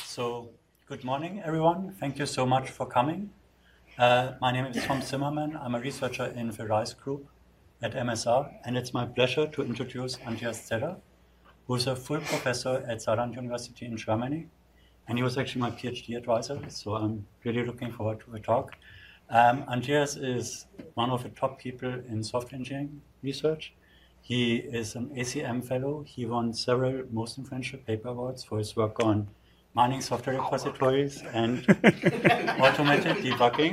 So, good morning, everyone. Thank you so much for coming. My name is Tom Zimmerman. I'm a researcher in the RISE group at MSR, and it's my pleasure to introduce Andreas Zeller, who's a full professor at Saarland University in Germany. And he was actually my PhD advisor, so I'm really looking forward to the talk. Andreas is one of the top people in software engineering research. He is an ACM fellow. He won several most influential paper awards for his work on mining software repositories and automated debugging.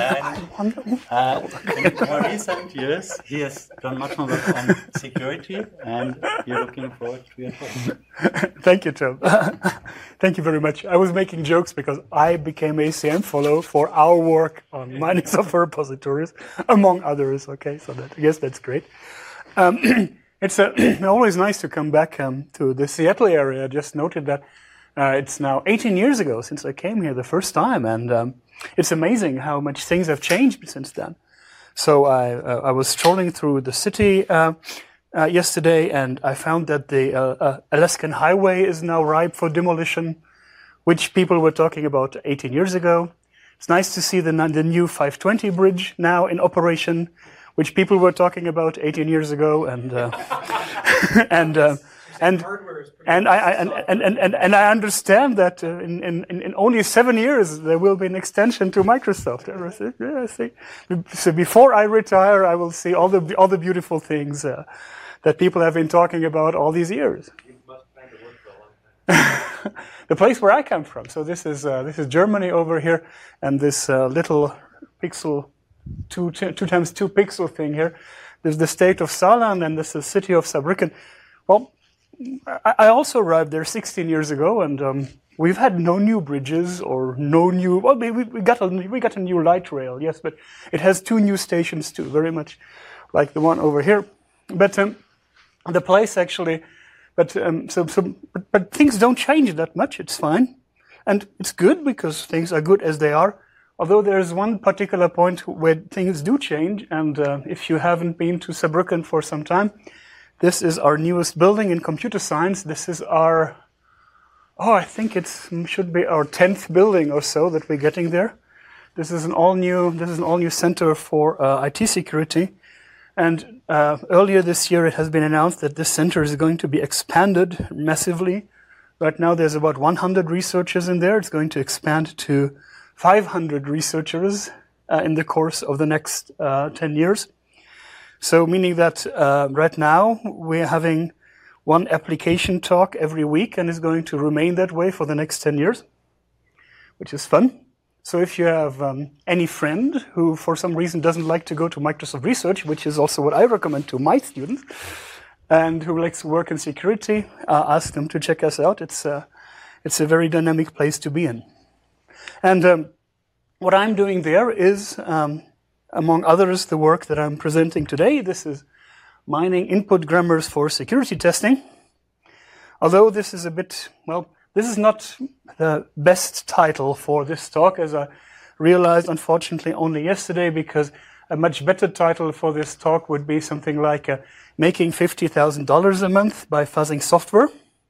And in more recent years, he has done much more work on security, and we're looking forward to your talk. Thank you, Tom. Thank you very much. I was making jokes because I became ACM fellow for our work on mining software repositories, among others. Okay, so I guess that's great. It's always nice to come back to the Seattle area. I just noted that it's now 18 years ago since I came here the first time, and it's amazing how much things have changed since then. So I was strolling through the city yesterday, and I found that the Alaskan Highway is now ripe for demolition, which people were talking about 18 years ago. It's nice to see the new 520 bridge now in operation, which people were talking about 18 years ago, and I understand that in only 7 years there will be an extension to Microsoft. Yeah, I see. So before I retire, I will see all the beautiful things that people have been talking about all these years. You must plan to work for a long time. The place where I come from. So this is Germany over here, and this little pixel. 2 times 2 pixel thing here. There's the state of Saarland, and this is the city of Saarbrücken. Well, I also arrived there 16 years ago, and we've had no new bridges or no new. Well, we got a new light rail, yes, but it has 2 new stations too, very much like the one over here. But the place actually, but things don't change that much. It's fine, and it's good because things are good as they are. Although there's one particular point where things do change, and if you haven't been to Saarbrücken for some time, this is our newest building in computer science. This is our, I think it should be our 10th building or so that we're getting there. This is an all-new center for IT security, and earlier this year it has been announced that this center is going to be expanded massively. Right now there's about 100 researchers in there. It's going to expand to 500 researchers in the course of the next 10 years. So meaning that right now we're having one application talk every week, and is going to remain that way for the next 10 years, which is fun. So if you have any friend who for some reason doesn't like to go to Microsoft Research, which is also what I recommend to my students, and who likes to work in security, ask them to check us out. It's a very dynamic place to be in. And what I'm doing there is, among others, the work that I'm presenting today. This is mining input grammars for security testing. Although this is this is not the best title for this talk, as I realized, unfortunately, only yesterday, because a much better title for this talk would be something like making $50,000 a month by fuzzing software.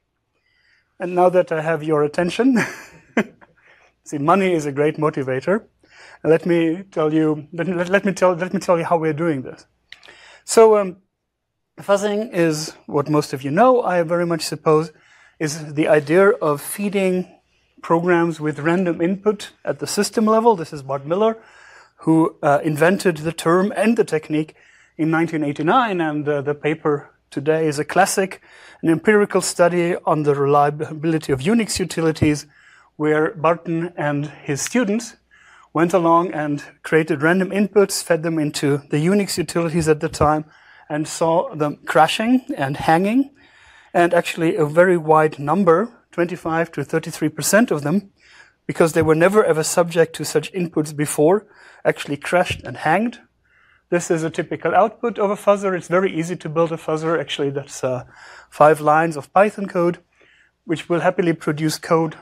And now that I have your attention, see, money is a great motivator. And let me tell you how we're doing this. So, fuzzing is what most of you know, I very much suppose, is the idea of feeding programs with random input at the system level. This is Bart Miller, who invented the term and the technique in 1989, and the paper today is a classic, an empirical study on the reliability of Unix utilities, where Barton and his students went along and created random inputs, fed them into the Unix utilities at the time, and saw them crashing and hanging. And actually a very wide number, 25 to 33% of them, because they were never ever subject to such inputs before, actually crashed and hanged. This is a typical output of a fuzzer. It's very easy to build a fuzzer. Actually, that's 5 lines of Python code, which will happily produce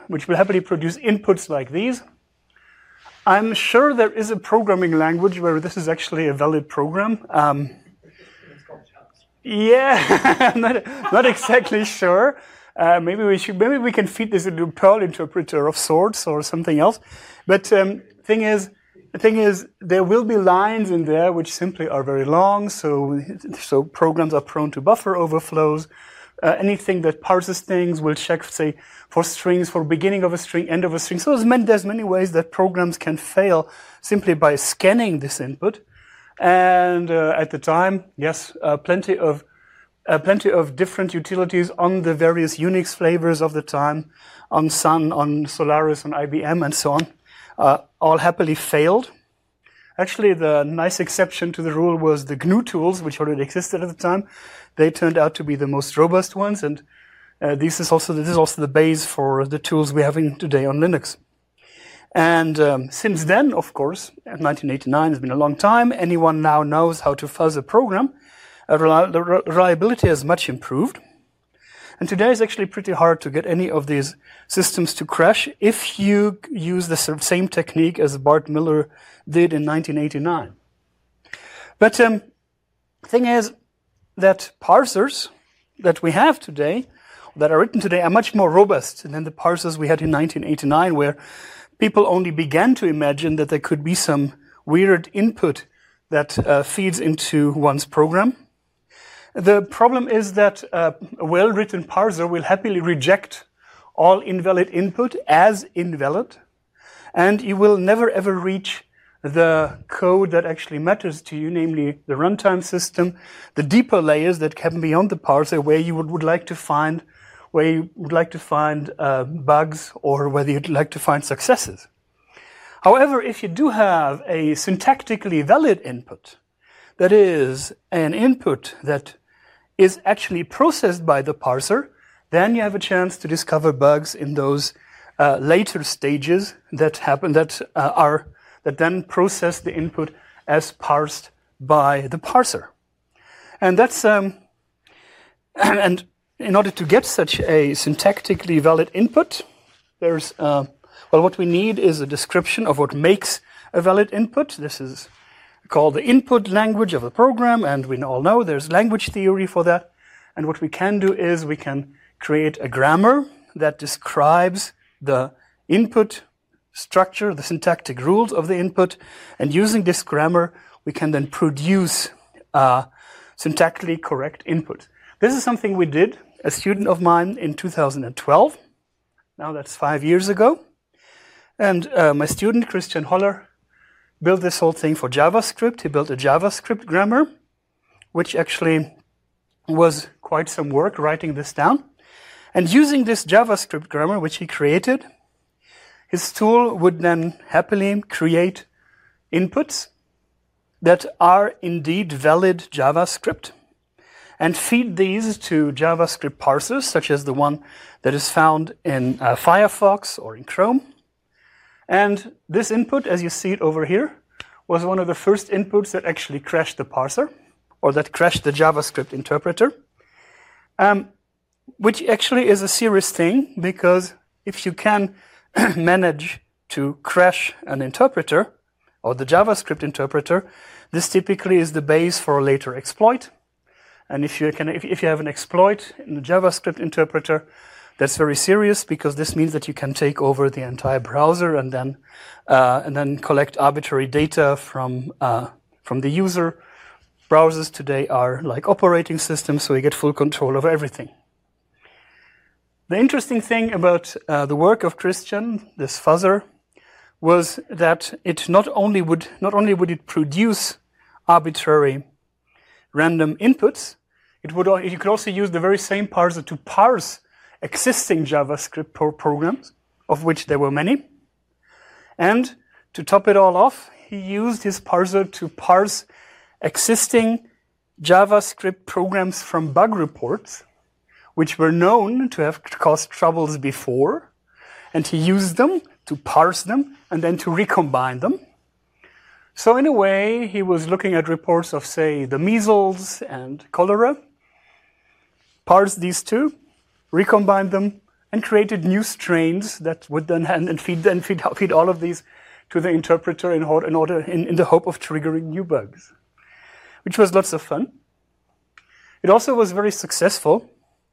inputs like these. I'm sure there is a programming language where this is actually a valid program. Yeah, not exactly sure. Maybe we can feed this into a Perl interpreter of sorts or something else. But the thing is, there will be lines in there which simply are very long, so programs are prone to buffer overflows. Anything that parses things will check, say, for strings, for beginning of a string, end of a string. So there's many ways that programs can fail simply by scanning this input. And at the time, yes, plenty of different utilities on the various Unix flavors of the time, on Sun, on Solaris, on IBM, and so on, all happily failed. Actually, the nice exception to the rule was the GNU tools, which already existed at the time. They turned out to be the most robust ones, and this is also the base for the tools we're having today on Linux. And since then, of course, 1989 has been a long time. Anyone now knows how to fuzz a program. The reliability has much improved. And today it's actually pretty hard to get any of these systems to crash if you use the same technique as Bart Miller did in 1989. But the thing is that parsers that we have today, that are written today, are much more robust than the parsers we had in 1989, where people only began to imagine that there could be some weird input that feeds into one's program. The problem is that a well-written parser will happily reject all invalid input as invalid, and you will never ever reach the code that actually matters to you, namely the runtime system, the deeper layers that can be beyond the parser, where you would like to find bugs, or whether you'd like to find successes. However, if you do have a syntactically valid input, that is, an input that is actually processed by the parser, then you have a chance to discover bugs in those later stages that happen, that then process the input as parsed by the parser. And that's and in order to get such a syntactically valid input, there's what we need is a description of what makes a valid input. This is called the input language of a program, and we all know there's language theory for that. And what we can do is we can create a grammar that describes the input structure, the syntactic rules of the input, and using this grammar, we can then produce syntactically correct input. This is something we did, a student of mine, in 2012. Now that's 5 years ago. And my student, Christian Holler, built this whole thing for JavaScript. He built a JavaScript grammar, which actually was quite some work writing this down. And using this JavaScript grammar, which he created, his tool would then happily create inputs that are indeed valid JavaScript and feed these to JavaScript parsers, such as the one that is found in Firefox or in Chrome. And this input, as you see it over here, was one of the first inputs that actually crashed the parser, or that crashed the JavaScript interpreter, which actually is a serious thing, because if you can manage to crash an interpreter, or the JavaScript interpreter, this typically is the base for a later exploit. And if you have an exploit in the JavaScript interpreter, that's very serious, because this means that you can take over the entire browser and then collect arbitrary data from the user. Browsers today are like operating systems, so you get full control over everything. The interesting thing about the work of Christian, this fuzzer, was that it not only would it produce arbitrary random inputs, you could also use the very same parser to parse existing JavaScript programs, of which there were many. And to top it all off, he used his parser to parse existing JavaScript programs from bug reports, which were known to have caused troubles before, and he used them to parse them and then to recombine them. So in a way, he was looking at reports of, say, the measles and cholera, parsed these two, recombined them, and created new strains that would then feed all of these to the interpreter in the hope of triggering new bugs, which was lots of fun. It also was very successful.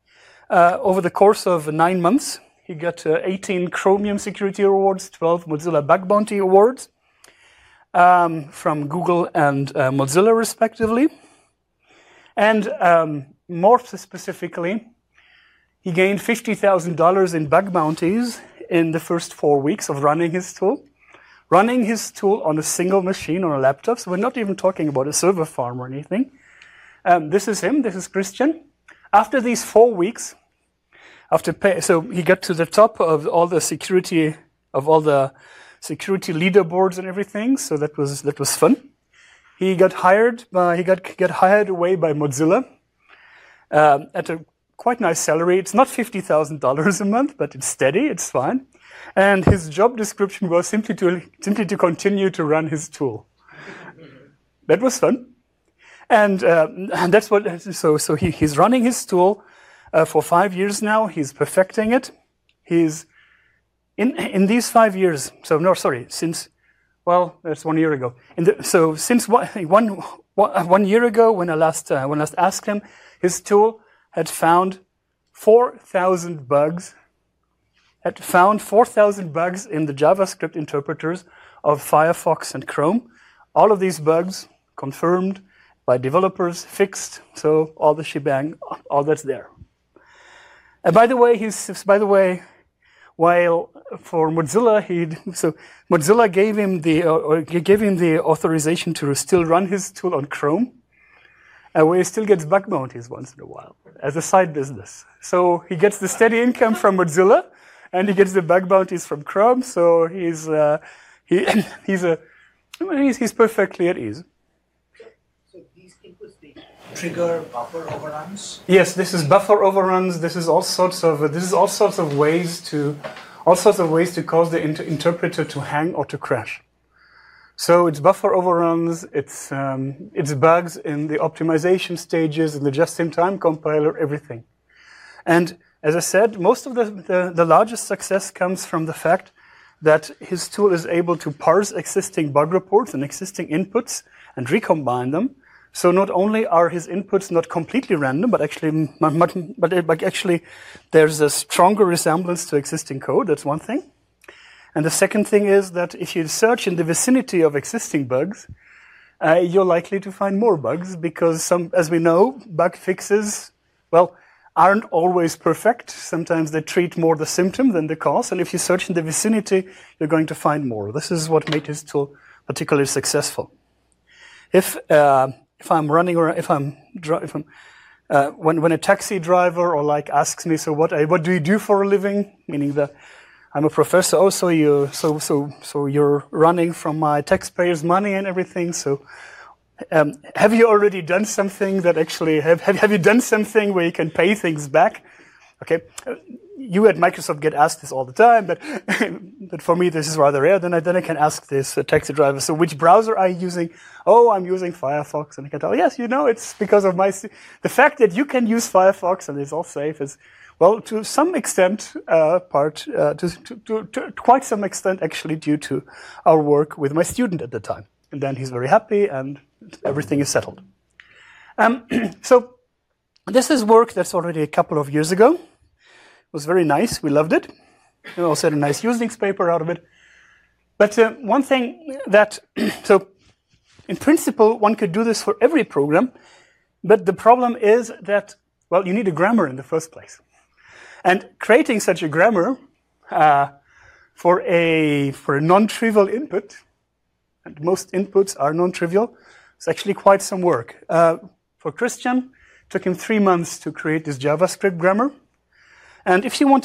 Over the course of 9 months, he got 18 Chromium Security Awards, 12 Mozilla Bug Bounty Awards from Google and Mozilla, respectively. And more specifically, he gained $50,000 in bug bounties in the first 4 weeks of running his tool. Running his tool on a single machine on a laptop, so we're not even talking about a server farm or anything. This is him, this is Christian. After these 4 weeks, so he got to the top of all the security leaderboards and everything, so that was fun. He got hired away by Mozilla at a quite nice salary. It's not $50,000 a month, but it's steady, it's fine. And his job description was simply to continue to run his tool. That was fun. And that's what, so he's running his tool for 5 years now. He's perfecting it. He's, in these 5 years, since, well, that's 1 year ago. Since one year ago, when I last asked him, his tool had found 4,000 bugs. Had found 4,000 bugs in the JavaScript interpreters of Firefox and Chrome. All of these bugs confirmed by developers, fixed, so all the shebang, all that's there. And by the way, while for Mozilla, Mozilla gave him the authorization to still run his tool on Chrome, where he still gets bug bounties once in a while as a side business. So he gets the steady income from Mozilla, and he gets the bug bounties from Chrome. So he's perfectly at ease. So these inputs, they trigger buffer overruns? Yes, this is buffer overruns. This is all sorts of ways to cause the interpreter to hang or to crash. So it's buffer overruns. It's bugs in the optimization stages, in the just-in-time compiler, everything. And as I said, most of the largest success comes from the fact that his tool is able to parse existing bug reports and existing inputs and recombine them. So not only are his inputs not completely random, but actually there's a stronger resemblance to existing code. That's one thing. And the second thing is that if you search in the vicinity of existing bugs, you're likely to find more bugs because as we know, bug fixes, aren't always perfect. Sometimes they treat more the symptom than the cause. And if you search in the vicinity, you're going to find more. This is what made his tool particularly successful. When a taxi driver or asks me, so what do you do for a living? Meaning that I'm a professor. Oh, so you're running from my taxpayers' money and everything. So. Have you already done something that actually, have you done something where you can pay things back? Okay, you at Microsoft get asked this all the time, but for me this is rather rare. Then I can ask this taxi driver, so which browser are you using? Oh, I'm using Firefox. And I can tell, yes, it's because of the fact that you can use Firefox and it's all safe is, to some extent, to quite some extent actually due to our work with my student at the time. And then he's very happy and everything is settled. So this is work that's already a couple of years ago. It was very nice. We loved it. We also had a nice Usenix paper out of it. But one thing that, so in principle, one could do this for every program. But the problem is that, you need a grammar in the first place. And creating such a grammar for a non-trivial input, and most inputs are non-trivial, it's actually quite some work. For Christian, it took him 3 months to create this JavaScript grammar. And if you want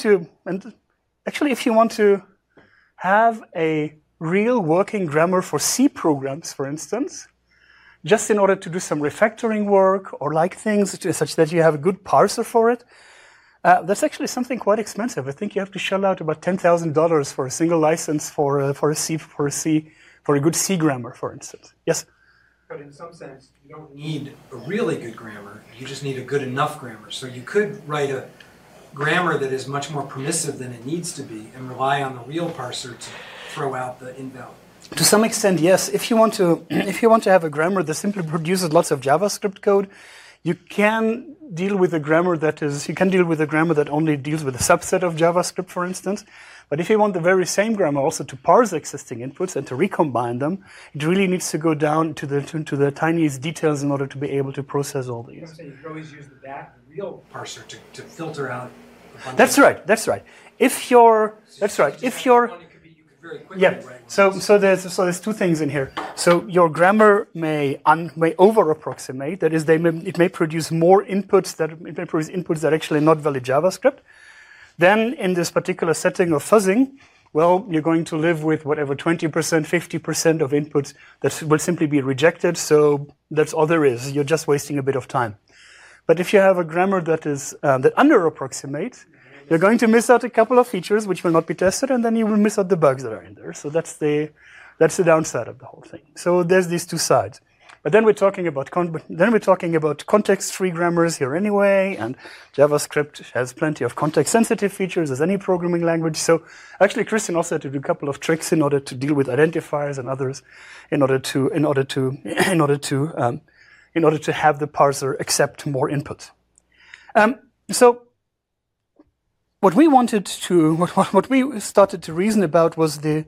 to have a real working grammar for C programs, for instance, just in order to do some refactoring work or things such that you have a good parser for it, that's actually something quite expensive. I think you have to shell out about $10,000 for a single license for a good C grammar, for instance. Yes? But in some sense, you don't need a really good grammar. You just need a good enough grammar. So you could write a grammar that is much more permissive than it needs to be and rely on the real parser to throw out the invalid. To some extent, yes. If you want to have a grammar that simply produces lots of JavaScript code, you can deal with a grammar that only deals with a subset of JavaScript, for instance. But if you want the very same grammar also to parse existing inputs and to recombine them, it really needs to go down to the tiniest details in order to be able to process all these. So you could always use the real parser to filter out. That's right. That's right. If you're very quickly yeah. So there's two things in here. So your grammar may over approximate. That is, it may produce more inputs that actually not valid JavaScript. Then in this particular setting of fuzzing, well, you're going to live with whatever 20%, 50% of inputs that will simply be rejected. So that's all there is. You're just wasting a bit of time. But if you have a grammar that is that under approximates, you're going to miss out a couple of features which will not be tested, and then you will miss out the bugs that are in there. So that's the downside of the whole thing. So there's these two sides. But then we're talking about context-free grammars here anyway, and JavaScript has plenty of context-sensitive features as any programming language. So actually, Christian also had to do a couple of tricks in order to deal with identifiers and others, in order to have the parser accept more inputs. So what we started to reason about was the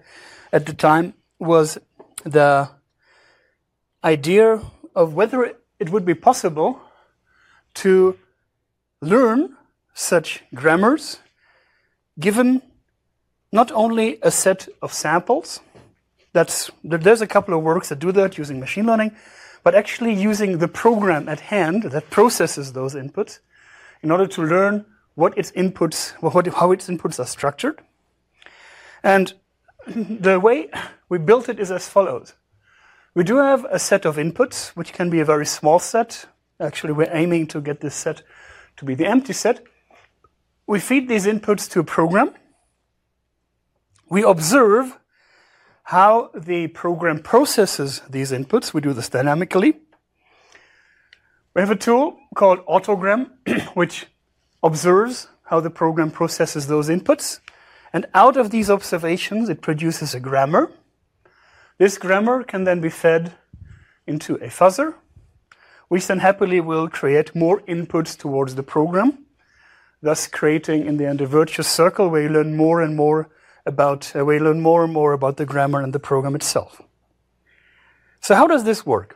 idea of whether it would be possible to learn such grammars given not only a set of samples. There's a couple of works that do that using machine learning, but actually using the program at hand that processes those inputs in order to learn how its inputs are structured. And the way we built it is as follows. We do have a set of inputs, which can be a very small set. Actually, we're aiming to get this set to be the empty set. We feed these inputs to a program. We observe how the program processes these inputs. We do this dynamically. We have a tool called Autogram, which observes how the program processes those inputs. And out of these observations, it produces a grammar. This grammar can then be fed into a fuzzer, which then happily will create more inputs towards the program, thus creating, in the end, a virtuous circle where you learn more and more about the grammar and the program itself. So how does this work?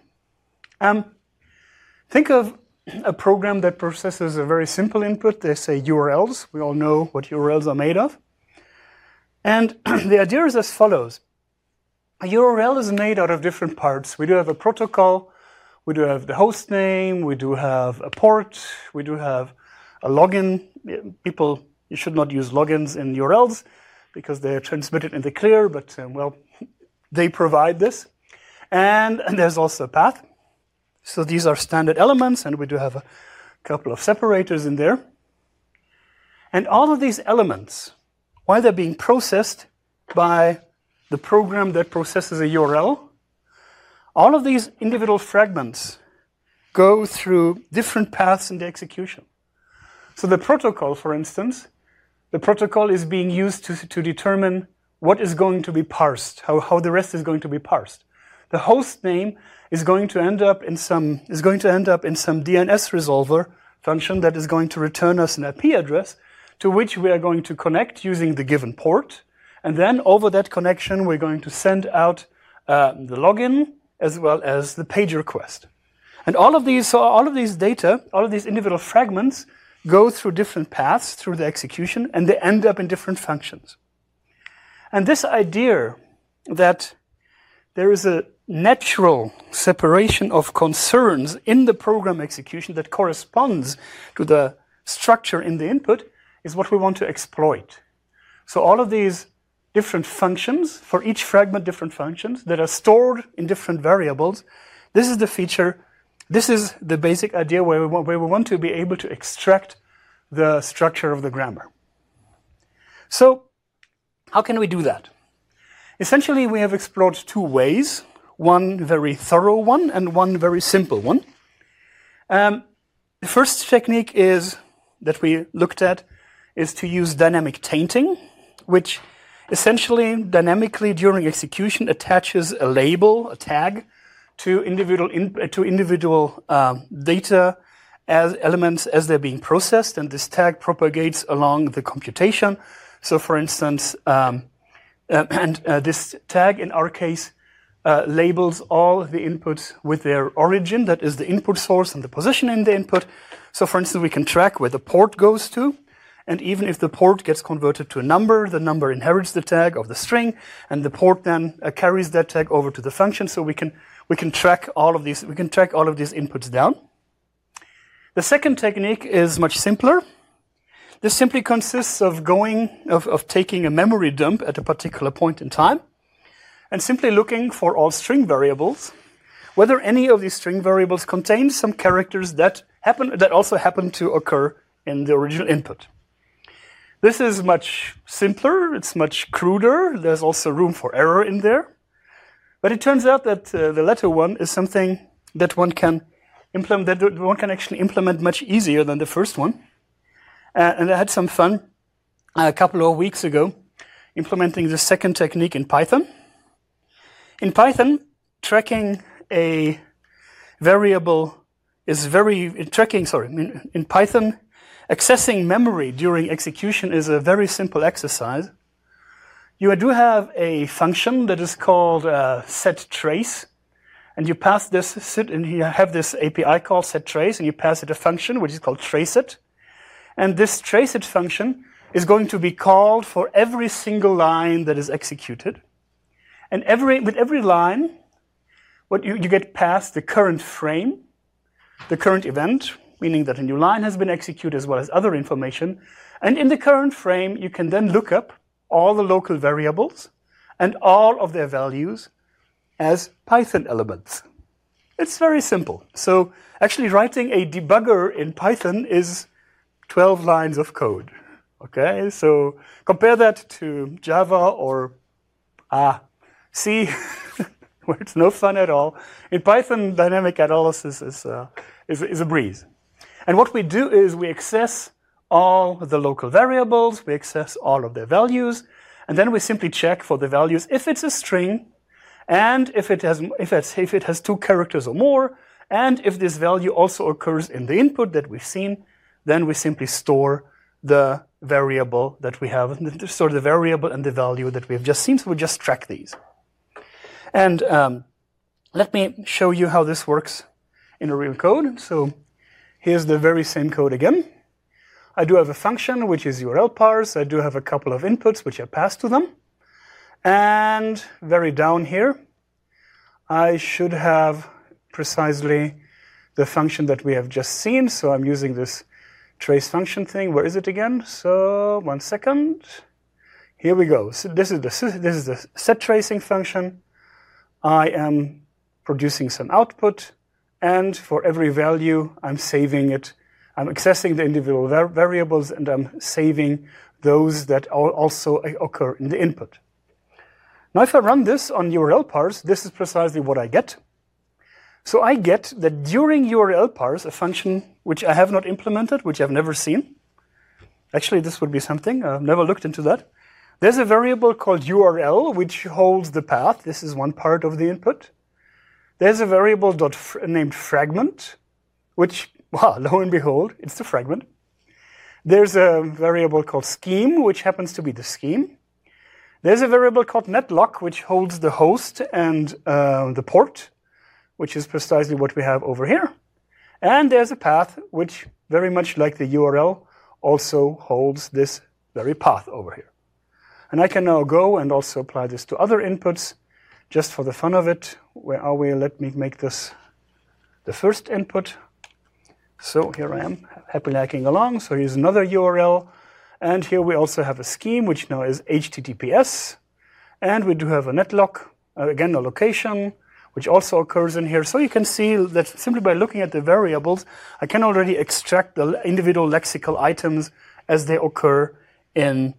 Think of a program that processes a very simple input. They say URLs. We all know what URLs are made of. And the idea is as follows. A URL is made out of different parts. We do have a protocol. We do have the host name. We do have a port. We do have a login. You should not use logins in URLs because they're transmitted in the clear, but, they provide this. And there's also a path. So these are standard elements, and we do have a couple of separators in there. And all of these elements, while they're being processed by the program that processes a URL, all of these individual fragments go through different paths in the execution. So the protocol, for instance, the protocol is being used to determine what is going to be parsed, how the rest is going to be parsed. The host name is going to end up in some DNS resolver function that is going to return us an IP address to which we are going to connect using the given port. And then over that connection, we're going to send out the login as well as the page request. And all of these individual fragments go through different paths through the execution, and they end up in different functions. And this idea that there is a natural separation of concerns in the program execution that corresponds to the structure in the input is what we want to exploit. So all of these different functions, for each fragment different functions that are stored in different variables, this is the feature, this is the basic idea where we want to be able to extract the structure of the grammar. So how can we do that? Essentially, we have explored two ways, one very thorough one and one very simple one. The first technique that we looked at is to use dynamic tainting, which essentially dynamically during execution attaches a label, a tag, to individual data as elements as they're being processed, and this tag propagates along the computation. So for instance, this tag in our case labels all the inputs with their origin, that is the input source and the position in the input. So for instance, we can track where the port goes to, and even if the port gets converted to a number, the number inherits the tag of the string, and the port then carries that tag over to the function. So we can track all of these. We can track all of these inputs down. The second technique is much simpler. This simply consists of taking a memory dump at a particular point in time, and simply looking for all string variables, whether any of these string variables contain some characters that also happen to occur in the original input. This is much simpler, it's much cruder, there's also room for error in there. But it turns out that the latter one is something that one can actually implement much easier than the first one. And I had some fun a couple of weeks ago implementing the second technique in Python. In Python, tracking a variable is in Python, accessing memory during execution is a very simple exercise. You do have a function that is called setTrace, and you pass this, and you have this API called setTrace, and you pass it a function which is called traceIt. And this traceIt function is going to be called for every single line that is executed. And with every line, you get past the current frame, the current event, meaning that a new line has been executed as well as other information. And in the current frame, you can then look up all the local variables and all of their values as Python elements. It's very simple. So actually writing a debugger in Python is 12 lines of code. Okay, so compare that to Java or C, where it's no fun at all. In Python, dynamic analysis is a breeze. And what we do is we access all the local variables, we access all of their values, and then we simply check for the values if it's a string, and if it has two characters or more, and if this value also occurs in the input that we've seen, then we simply store the variable that we have, store the variable and the value that we have just seen. So we just track these. And let me show you how this works in a real code. So here's the very same code again. I do have a function, which is URL parse. I do have a couple of inputs, which I pass to them. And very down here, I should have precisely the function that we have just seen. So I'm using this trace function thing. Where is it again? So 1 second. Here we go. So this is the set tracing function. I am producing some output, and for every value, I'm saving it. I'm accessing the individual variables, and I'm saving those that also occur in the input. Now, if I run this on URL parse, this is precisely what I get. So I get that during URL parse, a function which I have not implemented, which I've never seen. Actually, this would be something. I've never looked into that. There's a variable called URL, which holds the path. This is one part of the input. There's a variable named fragment, which, wow, lo and behold, it's the fragment. There's a variable called scheme, which happens to be the scheme. There's a variable called netlock, which holds the host and the port, which is precisely what we have over here. And there's a path, which, very much like the URL, also holds this very path over here. And I can now go and also apply this to other inputs, just for the fun of it. Where are we? Let me make this the first input. So here I am, happily hacking along. So here's another URL. And here we also have a scheme, which now is HTTPS. And we do have a netlock, again, a location, which also occurs in here. So you can see that simply by looking at the variables, I can already extract the individual lexical items as they occur in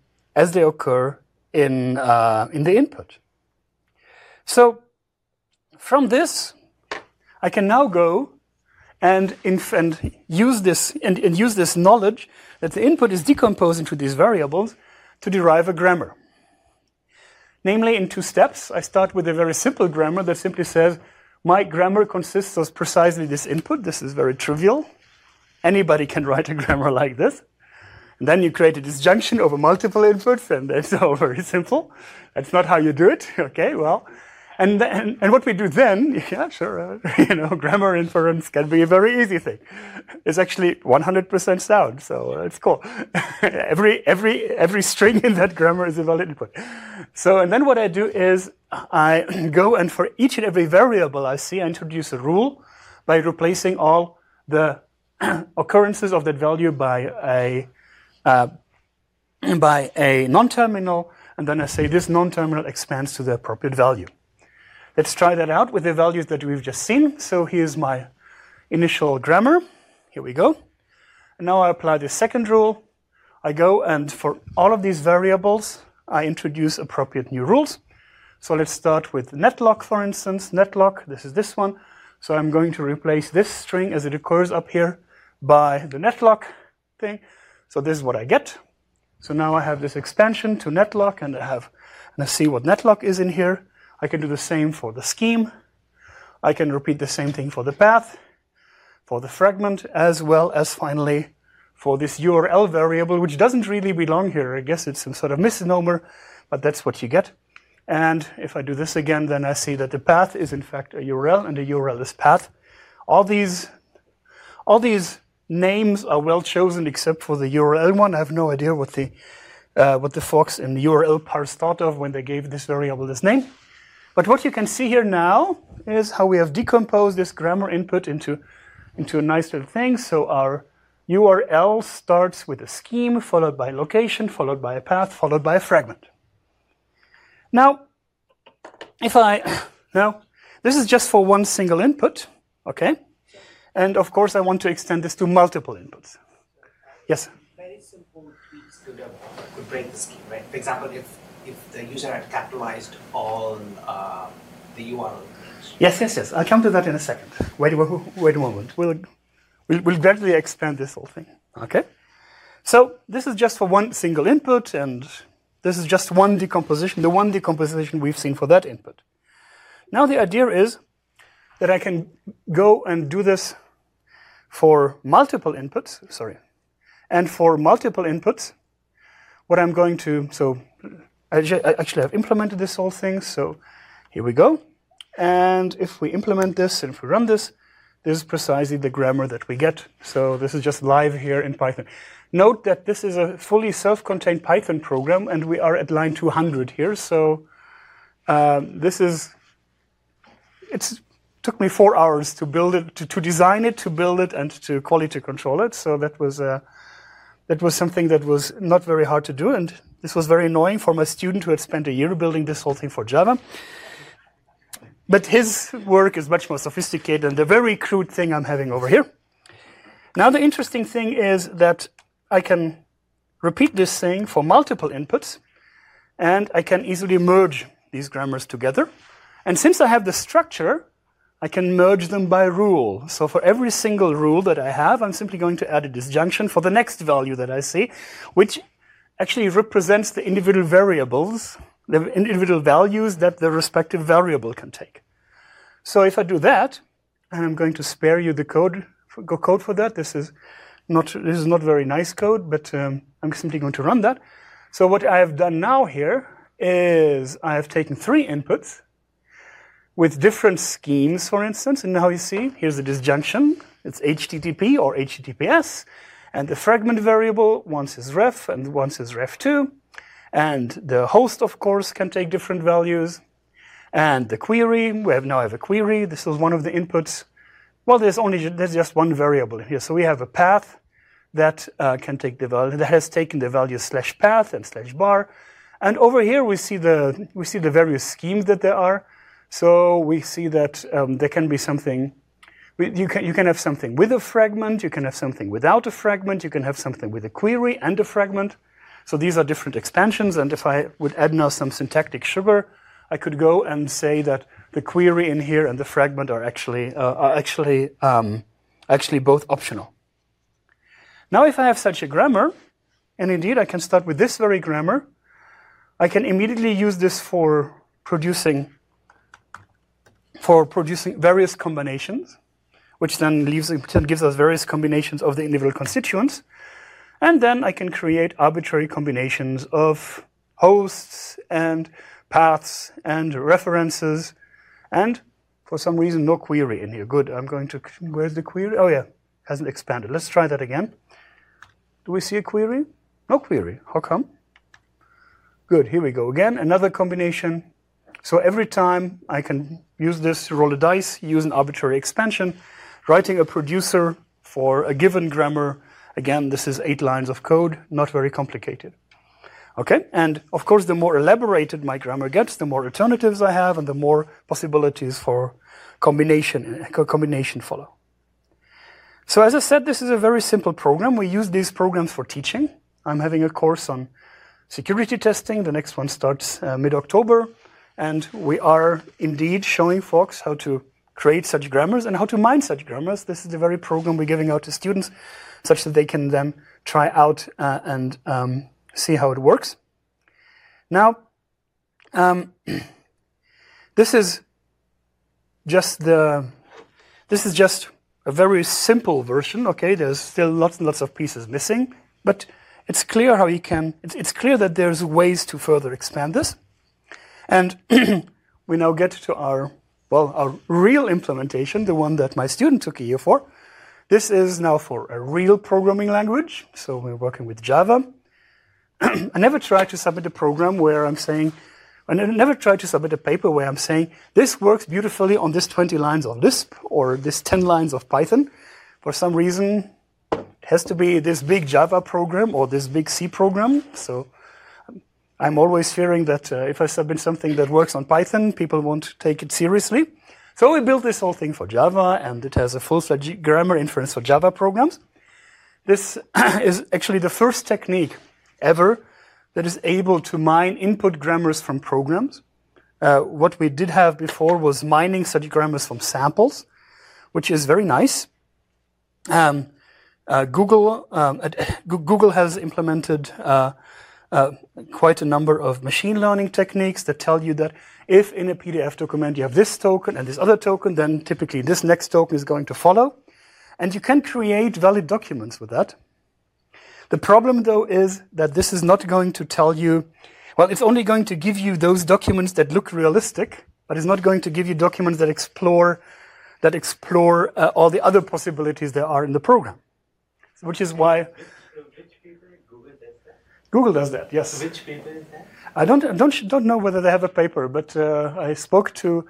the input. So from this, I can now go and use this knowledge that the input is decomposed into these variables to derive a grammar. Namely, in 2 steps. I start with a very simple grammar that simply says, my grammar consists of precisely this input. This is very trivial. Anybody can write a grammar like this. And then you create a disjunction over multiple inputs, and it's all very simple. That's not how you do it. Okay, well, and what we do then, yeah, sure, grammar inference can be a very easy thing. It's actually 100% sound, so it's cool. every string in that grammar is a valid input. So, and then what I do is I go and for each and every variable I see, I introduce a rule by replacing all the occurrences of that value by a non-terminal, and then I say this non-terminal expands to the appropriate value. Let's try that out with the values that we've just seen. So here's my initial grammar. Here we go. And now I apply the second rule. I go and for all of these variables, I introduce appropriate new rules. So let's start with netlock, for instance. Netlock, this is this one. So I'm going to replace this string as it occurs up here by the netlock thing. So this is what I get. So now I have this expansion to netlock, and I see what netlock is in here. I can do the same for the scheme. I can repeat the same thing for the path, for the fragment, as well as finally for this URL variable, which doesn't really belong here. I guess it's some sort of misnomer, but that's what you get. And if I do this again, then I see that the path is in fact a URL, and the URL is path. All these names are well chosen except for the URL one. I have no idea what the folks in the URL parse thought of when they gave this variable this name. But what you can see here now is how we have decomposed this grammar input into a nice little thing. So our URL starts with a scheme, followed by location, followed by a path, followed by a fragment. Now, this is just for one single input, okay? And of course, I want to extend this to multiple inputs. Yes? Very simple tweaks could break the scheme, right? For example, if the user had capitalized all the URL. Yes. I'll come to that in a second. Wait a moment. We'll gradually expand this whole thing. Okay? So this is just for one single input, and this is just one decomposition, the one decomposition we've seen for that input. Now the idea is that I can go and do this for multiple inputs, and for multiple inputs, what I'm going to, so I actually have implemented this whole thing, so here we go. And if we implement this and if we run this, this is precisely the grammar that we get. So this is just live here in Python. Note that this is a fully self-contained Python program, and we are at line 200 here. So it took me 4 hours to build it, to design it, to build it, and to quality control it. So that was something that was not very hard to do, and this was very annoying for my student who had spent a year building this whole thing for Java. But his work is much more sophisticated than the very crude thing I'm having over here. Now the interesting thing is that I can repeat this thing for multiple inputs, and I can easily merge these grammars together. And since I have the structure, I can merge them by rule. So for every single rule that I have, I'm simply going to add a disjunction for the next value that I see, which actually represents the individual variables, the individual values that the respective variable can take. So if I do that, and I'm going to spare you the code for that. This is not very nice code, but I'm simply going to run that. So what I have done now here is I have taken 3 inputs with different schemes, for instance, and now you see, here's the disjunction. It's HTTP or HTTPS, and the fragment variable, once is ref and once is ref2, and the host, of course, can take different values, and the query, now I have a query. This is one of the inputs. Well, there's just one variable in here, so we have a path that can take the value, that has taken the values /path and /bar, and over here we see the various schemes that there are. So we see that there can be something. You can have something with a fragment. You can have something without a fragment. You can have something with a query and a fragment. So these are different expansions. And if I would add now some syntactic sugar, I could go and say that the query in here and the fragment are actually both optional. Now, if I have such a grammar, and indeed I can start with this very grammar, I can immediately use this for producing various combinations. which then gives us various combinations of the individual constituents. And then I can create arbitrary combinations of hosts and paths and references, and for some reason no query in here. Good, where's the query? Oh yeah, hasn't expanded. Let's try that again. Do we see a query? No query. How come? Good, here we go again, another combination. So every time I can use this to roll the dice, use an arbitrary expansion, writing a producer for a given grammar. Again, this is 8 lines of code, not very complicated. Okay, and of course, the more elaborated my grammar gets, the more alternatives I have, and the more possibilities for combination follow. So as I said, this is a very simple program. We use these programs for teaching. I'm having a course on security testing. The next one starts mid-October, and we are indeed showing folks how to create such grammars and how to mine such grammars. This is the very program we're giving out to students, such that they can then try out and see how it works. Now, this is just a very simple version. Okay, there's still lots and lots of pieces missing, but it's clear how you can. It's clear that there's ways to further expand this, and we now get to our real implementation, the one that my student took a year for. This is now for a real programming language, so we're working with Java. I never tried to submit a program where I'm saying, I never tried to submit a paper where I'm saying, this works beautifully on this 20 lines of Lisp or this 10 lines of Python. For some reason, it has to be this big Java program or this big C program. So I'm always fearing that if I submit something that works on Python, people won't take it seriously. So we built this whole thing for Java, and it has a full-fledged grammar inference for Java programs. This is actually the first technique ever that is able to mine input grammars from programs. What we did have before was mining such grammars from samples, which is very nice. Google has implemented quite a number of machine learning techniques that tell you that if in a PDF document you have this token and this other token, then typically this next token is going to follow. And you can create valid documents with that. The problem, though, is that this is not going to tell you, well, it's only going to give you those documents that look realistic, but it's not going to give you documents that explore all the other possibilities there are in the program. Which is why... Which paper? Google does that? Google does that, yes. Which paper is that? I don't know whether they have a paper, but I spoke to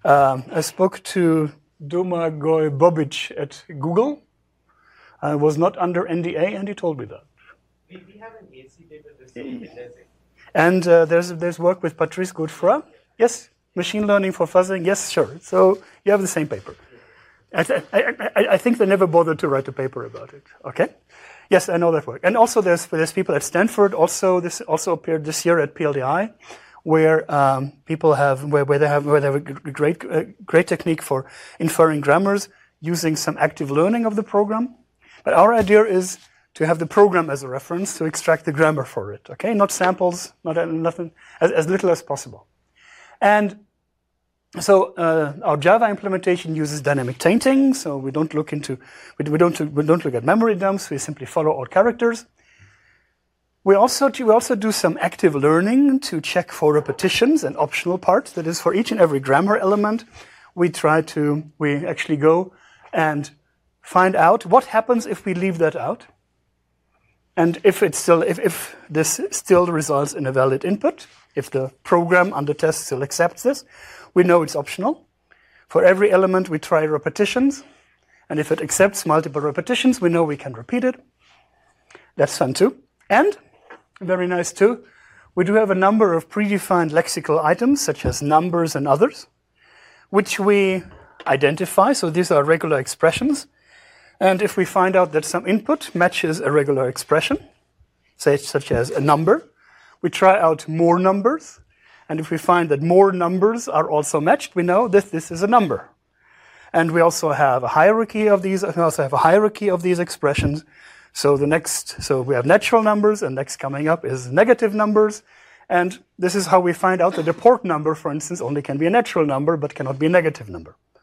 Domagoj Bobic at Google. I was not under NDA, and he told me that. We have an AC paper this week. And there's work with Patrice Godefroy. Yes, machine learning for fuzzing. Yes, sure. So you have the same paper. I think they never bothered to write a paper about it. Okay. Yes, I know that work. And also there's people at Stanford. Also, this also appeared this year at PLDI, where people have where they have a great technique for inferring grammars using some active learning of the program. But our idea is to have the program as a reference to extract the grammar for it. Okay, not samples, nothing, as little as possible. And so our Java implementation uses dynamic tainting. So we don't look at memory dumps. We simply follow all characters. We also do some active learning to check for repetitions and optional parts. That is, for each and every grammar element, we actually go and find out what happens if we leave that out, and if this still results in a valid input. If the program under test still accepts this, we know it's optional. For every element, we try repetitions, and if it accepts multiple repetitions, we know we can repeat it. That's fun too. And very nice too, we do have a number of predefined lexical items, such as numbers and others, which we identify. So these are regular expressions. And if we find out that some input matches a regular expression, such as a number, we try out more numbers. And if we find that more numbers are also matched, we know that this is a number. And we also have a hierarchy of these. We also have a hierarchy of these expressions. So we have natural numbers, and next coming up is negative numbers. And this is how we find out that a port number, for instance, only can be a natural number, but cannot be a negative number.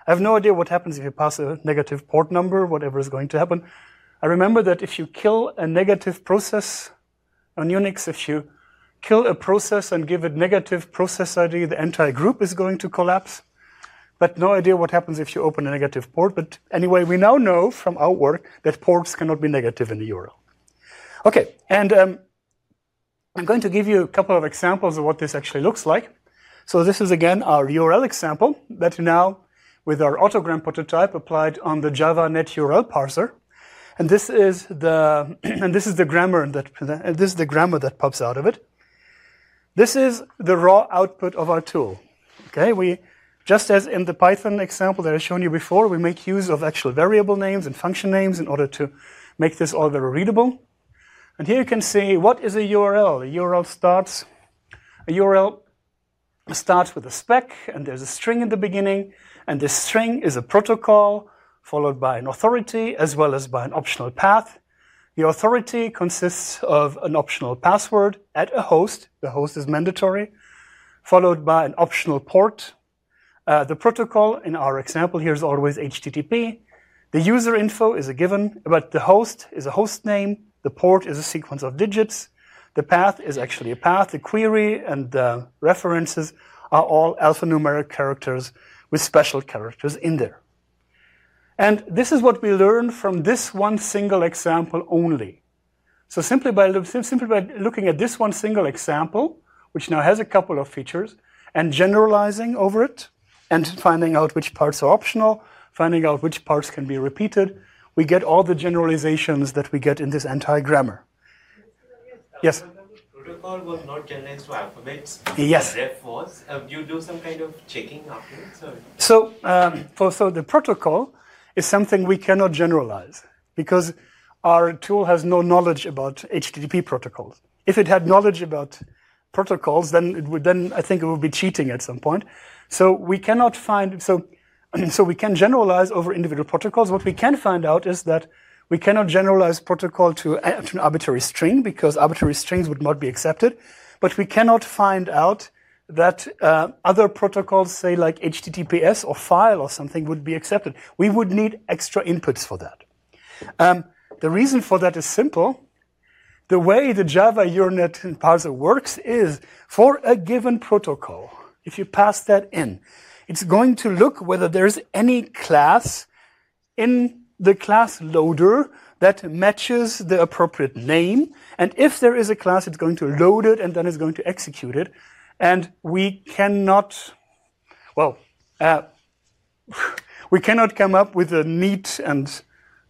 I have no idea what happens if you pass a negative port number, whatever is going to happen. I remember that if you kill a negative process on Unix, if you kill a process and give it negative process ID, the entire group is going to collapse. But no idea what happens if you open a negative port. But anyway, we now know from our work that ports cannot be negative in the URL. Okay, and I'm going to give you a couple of examples of what this actually looks like. So this is again our URL example that now, with our autogram prototype applied on the Java Net URL parser. And this is the grammar that pops out of it. This is the raw output of our tool. Okay, just as in the Python example that I've shown you before, we make use of actual variable names and function names in order to make this all very readable. And here you can see what is a URL. A URL starts with a spec, and there's a string in the beginning, and this string is a protocol followed by an authority as well as by an optional path. The authority consists of an optional password at a host. The host is mandatory, followed by an optional port. The protocol in our example here is always HTTP. The user info is a given, but the host is a host name. The port is a sequence of digits. The path is actually a path. The query and the references are all alphanumeric characters with special characters in there. And this is what we learn from this one single example only. So simply by looking at this one single example, which now has a couple of features, and generalizing over it, and finding out which parts are optional, finding out which parts can be repeated, we get all the generalizations that we get in this anti-grammar. Yes? Protocol was not generalized to alphabets. Yes. Ref was. You do some kind of checking afterwards? Or? So the protocol is something we cannot generalize because our tool has no knowledge about HTTP protocols. If it had knowledge about protocols, then I think it would be cheating at some point. So we cannot find, so we can generalize over individual protocols. What we can find out is that we cannot generalize protocol to an arbitrary string because arbitrary strings would not be accepted. But we cannot find out that other protocols, say like HTTPS or file or something, would be accepted. We would need extra inputs for that. The reason for that is simple. The way the Java URNet parser works is for a given protocol, if you pass that in, it's going to look whether there's any class in the class loader that matches the appropriate name. And if there is a class, it's going to load it and then it's going to execute it. And we cannot, we cannot come up with a neat and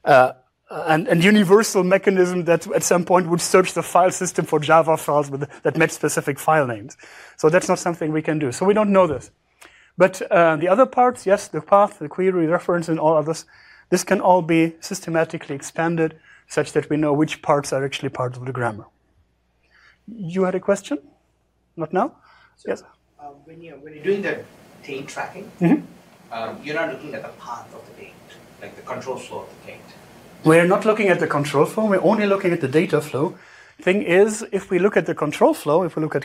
universal mechanism that at some point would search the file system for Java files that match specific file names. So that's not something we can do. So we don't know this. But the other parts, yes, the path, the query, reference, and all others, this can all be systematically expanded such that we know which parts are actually part of the grammar. You had a question? Not now? So, yes. When you're doing the taint tracking, you're not looking at the path of the taint, like the control flow of the taint. We're not looking at the control flow. We're only looking at the data flow. Thing is, if we look at the control flow, if we look at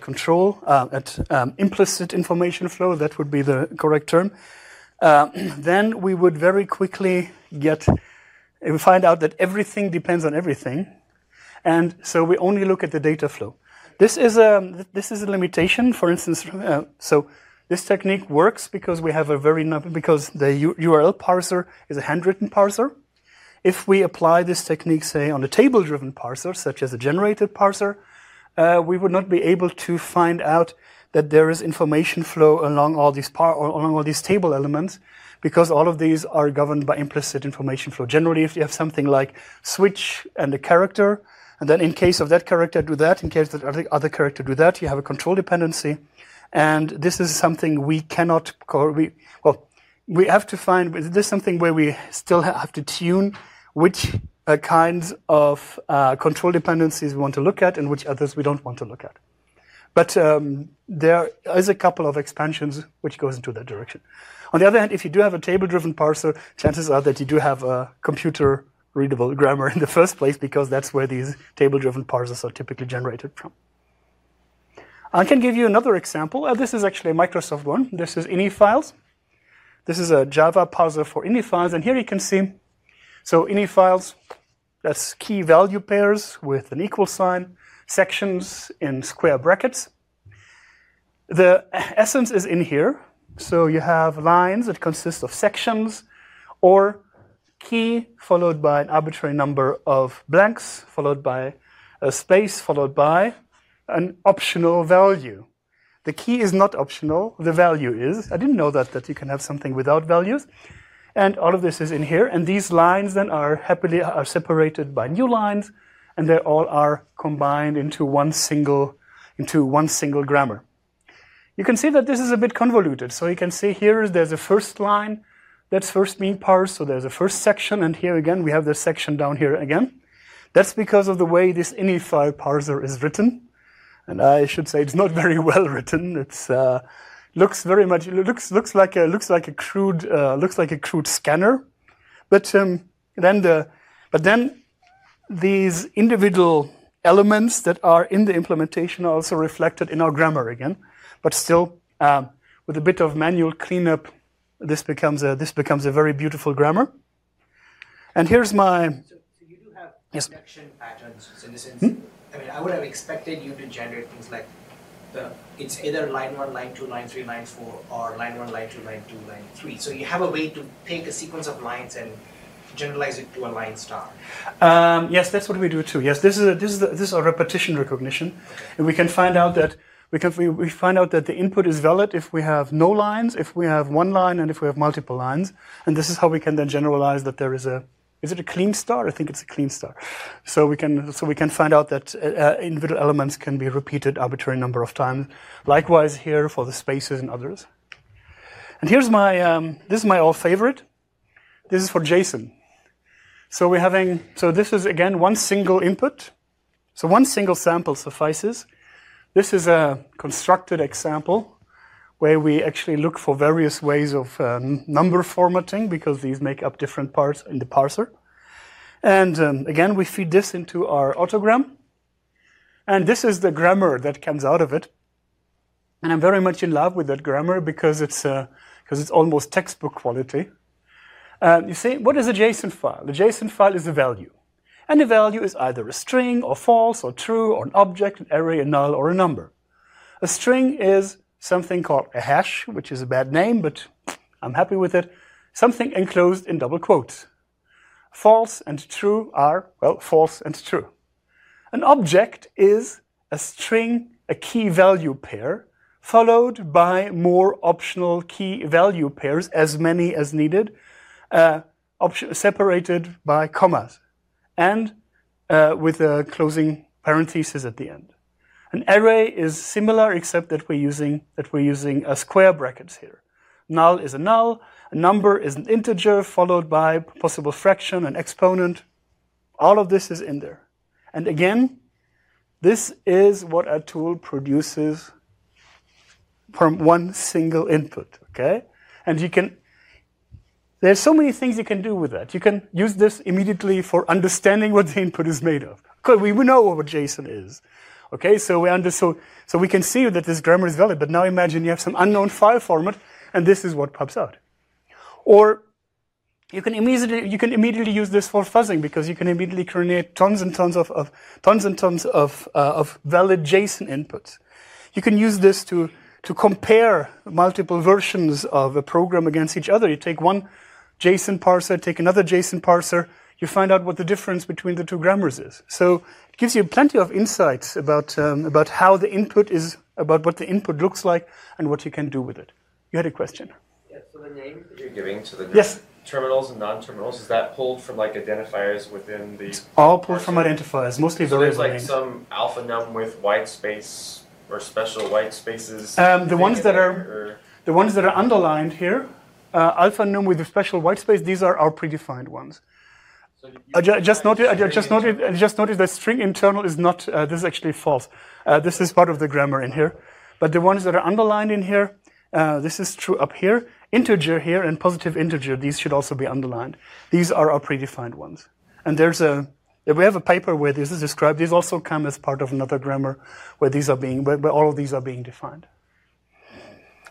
implicit information flow, that would be the correct term, then we would very quickly find out that everything depends on everything. And so we only look at the data flow. This is a limitation. For instance, so this technique works because because the URL parser is a handwritten parser. If we apply this technique, say, on a table-driven parser, such as a generated parser, we would not be able to find out that there is information flow along all these table elements, because all of these are governed by implicit information flow. Generally, if you have something like switch and a character, and then in case of that character do that, in case of the other character do that, you have a control dependency. And this is something we cannot we have to find, this is something where we still have to tune which kinds of control dependencies we want to look at and which others we don't want to look at. But there is a couple of expansions which goes into that direction. On the other hand, if you do have a table-driven parser, chances are that you do have a computer-readable grammar in the first place, because that's where these table-driven parsers are typically generated from. I can give you another example. This is actually a Microsoft one. This is ini files. This is a Java parser for ini files, and here you can see, so ini files, that's key value pairs with an equal sign, sections in square brackets. The essence is in here, so you have lines that consist of sections or key followed by an arbitrary number of blanks, followed by a space, followed by an optional value. The key is not optional, the value is. I didn't know that you can have something without values. And all of this is in here, and these lines then are separated by new lines, and they all are combined into one single grammar. You can see that this is a bit convoluted. So you can see here there's a first line that's first being parsed, so there's a first section, and here again we have the section down here again. That's because of the way this ini file parser is written. And I should say it's not very well written. It's looks like a crude scanner. But then these individual elements that are in the implementation are also reflected in our grammar again. But still, with a bit of manual cleanup, this becomes a very beautiful grammar. And here's my. So you do have Yes. introduction patterns. So in the sense, I mean, I would have expected you to generate things like it's either line 1, line 2, line 3, line 4, or line 1, line 2, line 2, line 3. So you have a way to take a sequence of lines and generalize it to a line star. Yes, that's what we do too. Yes, this is a repetition recognition, Okay. and we can find out that we find out that the input is valid if we have no lines, if we have one line, and if we have multiple lines. And this is how we can then generalize that there is a. Is it a clean star? I think it's a clean star. So we can find out that individual elements can be repeated arbitrary number of times. Likewise here for the spaces and others. And here's my this is my all favorite. This is for JSON. So this is again one single input. So one single sample suffices. This is a constructed example where we actually look for various ways of number formatting, because these make up different parts in the parser. And again, we feed this into our autogram. And this is the grammar that comes out of it. And I'm very much in love with that grammar because it's almost textbook quality. You see, what is a JSON file? The JSON file is a value. And the value is either a string, or false, or true, or an object, an array, a null, or a number. A string is something called a hash, which is a bad name, but I'm happy with it. Something enclosed in double quotes. False and true are, well, false and true. An object is a string, a key value pair, followed by more optional key value pairs, as many as needed, separated by commas, and with a closing parenthesis at the end. An array is similar, except that we're using square brackets here. Null is a null. A number is an integer followed by possible fraction, an exponent. All of this is in there. And again, this is what a tool produces from one single input. Okay, and there's so many things you can do with that. You can use this immediately for understanding what the input is made of. Because we know what JSON is. Okay, so we can see that this grammar is valid, but now imagine you have some unknown file format, and this is what pops out. Or you can immediately use this for fuzzing, because you can immediately create tons and tons of valid JSON inputs. You can use this to compare multiple versions of a program against each other. You take one JSON parser, take another JSON parser, you find out what the difference between the two grammars is. So it gives you plenty of insights about how the input is, about what the input looks like, and what you can do with it. You had a question? Yeah, so the name that you're giving to the Yes. terminals and non-terminals, is that pulled from like identifiers within the... It's all pulled from identifiers, mostly So there's variable like names. some alpha num with white space or special white spaces? The ones thing that in are- there, or- The ones that are underlined here, alpha num with a special white space, these are our predefined ones. So you- I just noticed that string internal is not, this is actually false. This is part of the grammar in here. But the ones that are underlined in here, this is true up here. Integer here and positive integer, these should also be underlined. These are our predefined ones. And we have a paper where this is described. These also come as part of another grammar where all of these are being defined.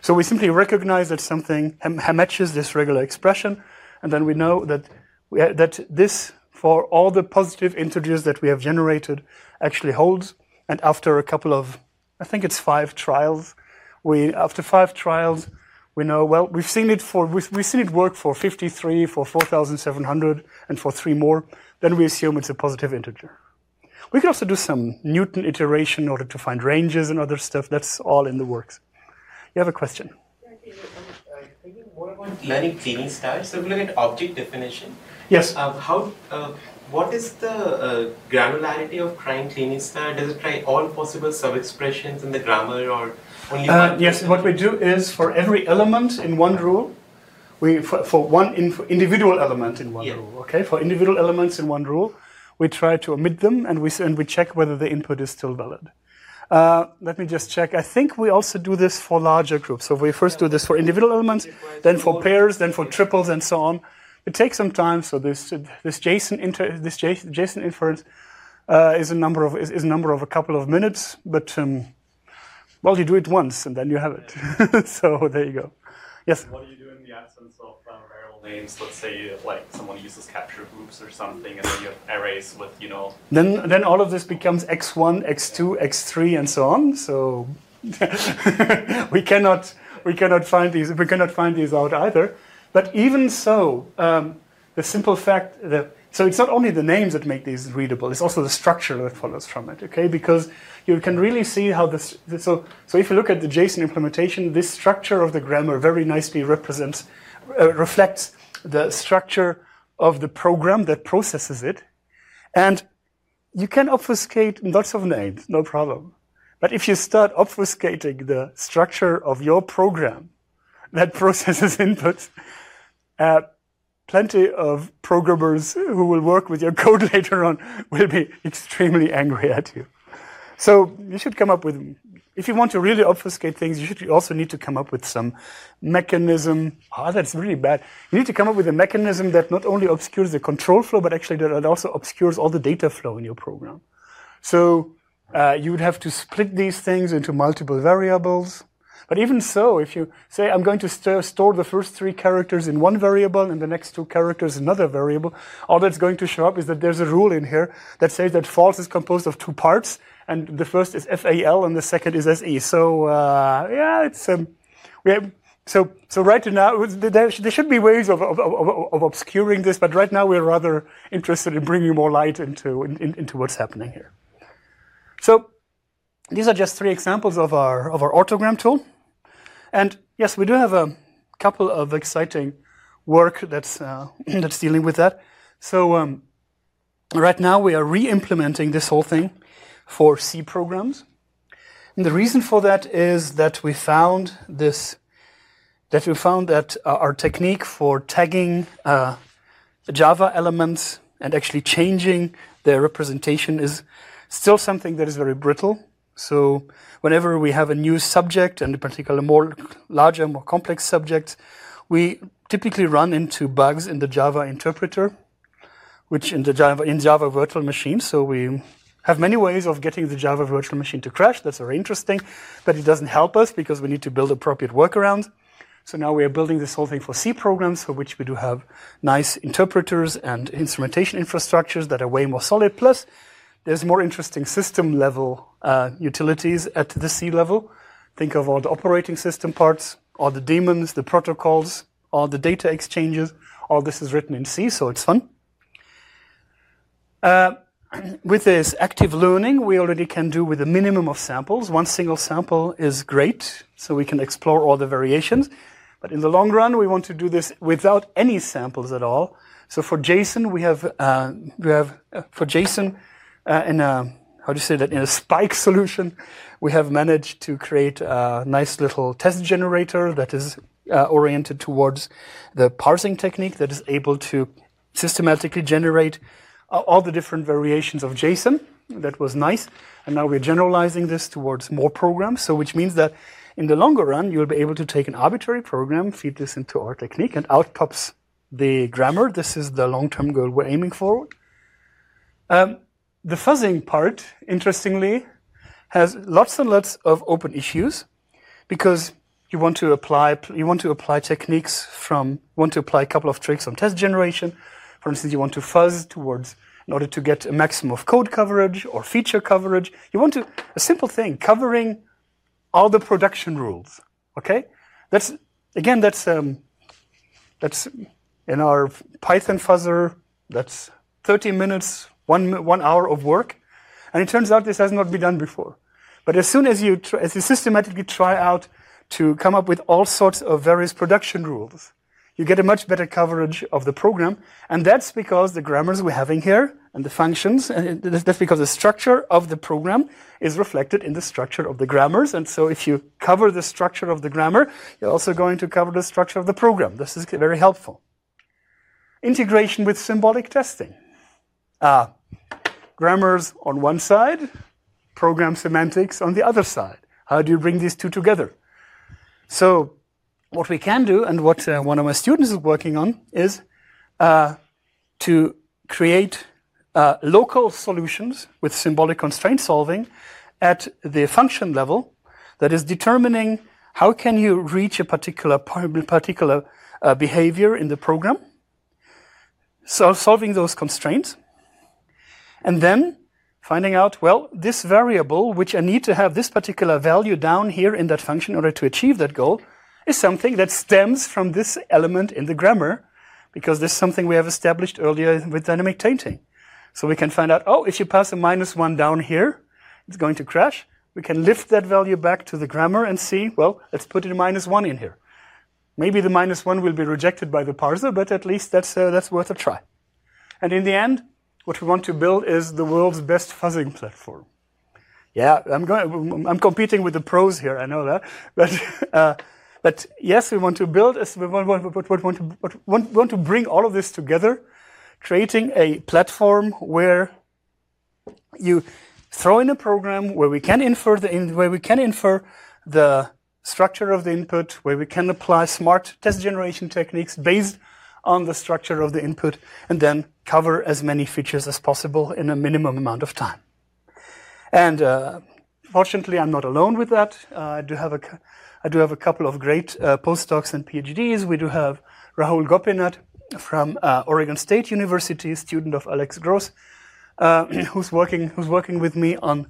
So we simply recognize that something matches this regular expression, and then we know that that this, for all the positive integers that we have generated, actually holds. And after a couple of, I think it's 5 trials, after 5 trials, we know, well, we've seen it work for 53, for 4,700, and for 3 more. Then we assume it's a positive integer. We could also do some Newton iteration in order to find ranges and other stuff. That's all in the works. You have a question? I'm thinking more about learning cleaning styles. So if you look at object definition, Yes. What is the granularity of trying cleaning style? Does it try all possible sub-expressions in the grammar, or only one? Yes, what we do is for every element in one rule, for one individual element in one rule, okay? For individual elements in one rule, we try to omit them, and we check whether the input is still valid. Let me just check. I think we also do this for larger groups. So we first do this for individual elements, then for pairs, then for triples, and so on. It takes some time. So this JSON inference is a number of a couple of minutes, but well, you do it once and then you have it. So there you go. Yes. What do you do in the absence of variable names? Let's say like someone uses capture groups or something, and then you have arrays with Then all of this becomes x1, x2, x3, and so on. So we cannot find these out either. But even so, the simple fact that so it's not only the names that make these readable; it's also the structure that follows from it. Okay, because you can really see how this. So if you look at the JSON implementation, this structure of the grammar very nicely reflects the structure of the program that processes it, and you can obfuscate lots of names, no problem. But if you start obfuscating the structure of your program that processes inputs, plenty of programmers who will work with your code later on will be extremely angry at you. So you should come up with, if you want to really obfuscate things, you also need to come up with some mechanism. That's really bad. You need to come up with a mechanism that not only obscures the control flow, but actually that also obscures all the data flow in your program. So you would have to split these things into multiple variables. But even so, if you say, I'm going to store the first 3 characters in one variable and the next 2 characters in another variable, all that's going to show up is that there's a rule in here that says that false is composed of 2 parts, and the first is FAL and the second is SE. So, it's, so right now, there should be ways of obscuring this, but right now we're rather interested in bringing more light into what's happening here. So, these are just 3 examples of our orthogram tool. And yes, we do have a couple of exciting work that's dealing with that. So right now we are re-implementing this whole thing for C programs. And the reason for that is that we found that our technique for tagging Java elements and actually changing their representation is still something that is very brittle. So whenever we have a new subject, and in particular more larger, more complex subjects, we typically run into bugs in the Java interpreter, which in Java virtual machine. So we have many ways of getting the Java virtual machine to crash. That's very interesting, but it doesn't help us because we need to build appropriate workarounds. So now we are building this whole thing for C programs, for which we do have nice interpreters and instrumentation infrastructures that are way more solid. Plus, there's more interesting system-level utilities at the C level. Think of all the operating system parts, all the daemons, the protocols, all the data exchanges. All this is written in C, so it's fun. With this active learning, we already can do with a minimum of samples. One single sample is great, so we can explore all the variations. But in the long run, we want to do this without any samples at all. So for JSON, we have for JSON, in a Spike solution, we have managed to create a nice little test generator that is oriented towards the parsing technique that is able to systematically generate all the different variations of JSON. That was nice. And now we're generalizing this towards more programs, so which means that in the longer run, you'll be able to take an arbitrary program, feed this into our technique, and out pops the grammar. This is the long-term goal we're aiming for. The fuzzing part, interestingly, has lots and lots of open issues because you want to apply techniques you want to apply a couple of tricks on test generation. For instance, you want to fuzz in order to get a maximum of code coverage or feature coverage. You want a simple thing, covering all the production rules, okay? That's in our Python fuzzer, that's 30 minutes, 1 hour of work. And it turns out this has not been done before. But as soon as you systematically try out to come up with all sorts of various production rules, you get a much better coverage of the program. And that's because the grammars we're having here and the functions, and that's because the structure of the program is reflected in the structure of the grammars. And so if you cover the structure of the grammar, you're also going to cover the structure of the program. This is very helpful. Integration with symbolic testing. Grammars on one side, program semantics on the other side. How do you bring these two together? So what we can do, and what one of my students is working on, is to create local solutions with symbolic constraint solving at the function level that is determining how can you reach a particular behavior in the program, so solving those constraints, and then finding out, well, this variable, which I need to have this particular value down here in that function in order to achieve that goal, is something that stems from this element in the grammar, because this is something we have established earlier with dynamic tainting. So we can find out, oh, if you pass a -1 down here, it's going to crash. We can lift that value back to the grammar and see, well, let's put a -1 in here. Maybe the -1 will be rejected by the parser, but at least that's worth a try. And in the end, what we want to build is the world's best fuzzing platform. Yeah, I'm competing with the pros here, I know that. But yes, we want to build, we want to bring all of this together, creating a platform where you throw in a program where we can infer the structure of the input, where we can apply smart test generation techniques based on the structure of the input, and then cover as many features as possible in a minimum amount of time. And fortunately, I'm not alone with that. I do have a couple of great postdocs and PhDs. We do have Rahul Gopinath from Oregon State University, student of Alex Gross, who's working with me on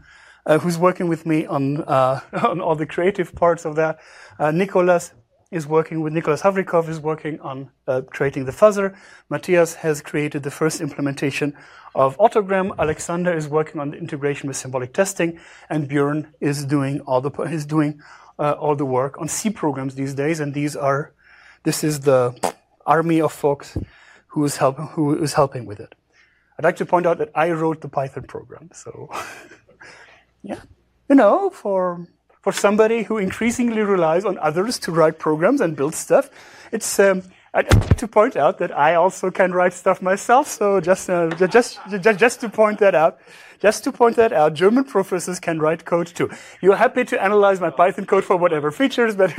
all the creative parts of that. Nicholas Havrikov is working on creating the fuzzer. Matthias has created the first implementation of Autogram. Alexander is working on the integration with symbolic testing, and Björn is doing all the work on C programs these days. And this is the army of folks who is helping with it. I'd like to point out that I wrote the Python program. So, yeah, for somebody who increasingly relies on others to write programs and build stuff, it's I'd like to point out that I also can write stuff myself. So just to point that out, German professors can write code too. You're happy to analyze my Python code for whatever features, but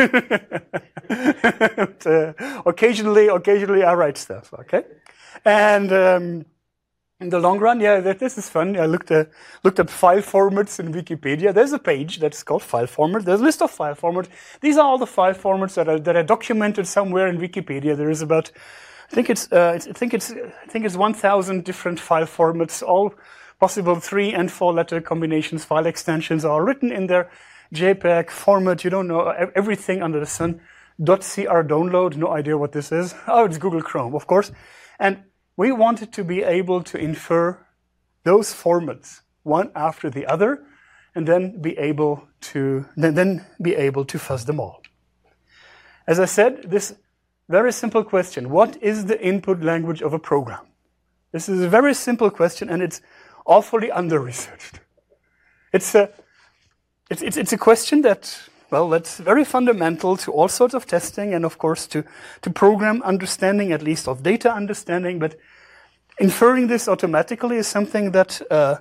occasionally I write stuff. Okay, and in the long run, yeah, this is fun. I looked up file formats in Wikipedia. There's a page that's called file format. There's a list of file formats. These are all the file formats that are documented somewhere in Wikipedia. There is about, I think it's 1,000 different file formats, all possible 3- and 4-letter combinations. File extensions are written in their JPEG format. You don't know everything under the sun. .cr download. No idea what this is. Oh, it's Google Chrome, of course, and we wanted to be able to infer those formats one after the other, and then be able to fuzz them all. As I said, this very simple question: what is the input language of a program? This is a very simple question, and it's awfully under-researched. It's a question that's very fundamental to all sorts of testing, and of course to program understanding, at least of data understanding. But inferring this automatically is something that,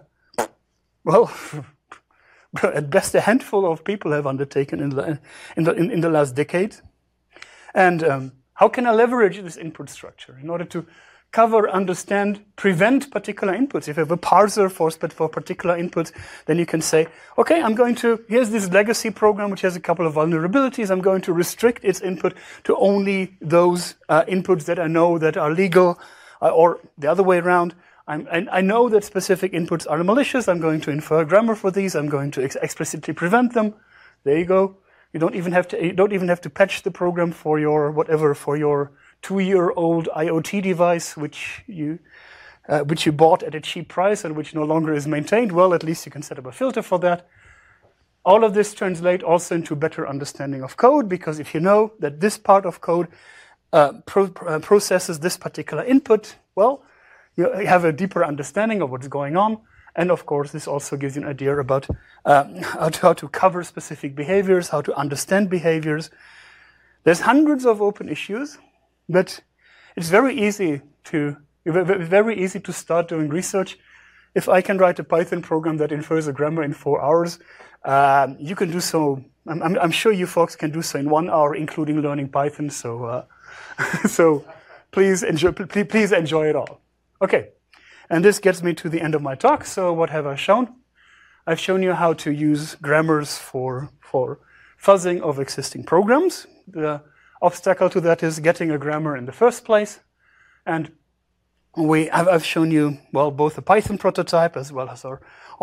at best a handful of people have undertaken in the last decade. And how can I leverage this input structure in order cover, understand, prevent particular inputs. If you have a parser for particular inputs, then you can say, okay, here's this legacy program which has a couple of vulnerabilities. I'm going to restrict its input to only those inputs that I know that are legal, or the other way around. I know that specific inputs are malicious. I'm going to infer grammar for these. I'm going to explicitly prevent them. There you go. You don't even have to patch the program for your 2-year-old IoT device, which you bought at a cheap price and which no longer is maintained. Well, at least you can set up a filter for that. All of this translates also into better understanding of code, because if you know that this part of code processes this particular input, well, you have a deeper understanding of what's going on. And of course, this also gives you an idea about how to cover specific behaviors, how to understand behaviors. There's hundreds of open issues, but it's very easy to start doing research. If I can write a Python program that infers a grammar in 4 hours, you can do so. I'm sure you folks can do so in 1 hour, including learning Python. So, so please enjoy it all. Okay, and this gets me to the end of my talk. So what have I shown? I've shown you how to use grammars for fuzzing of existing programs. The obstacle to that is getting a grammar in the first place. And I've shown you, well, both a Python prototype as well as our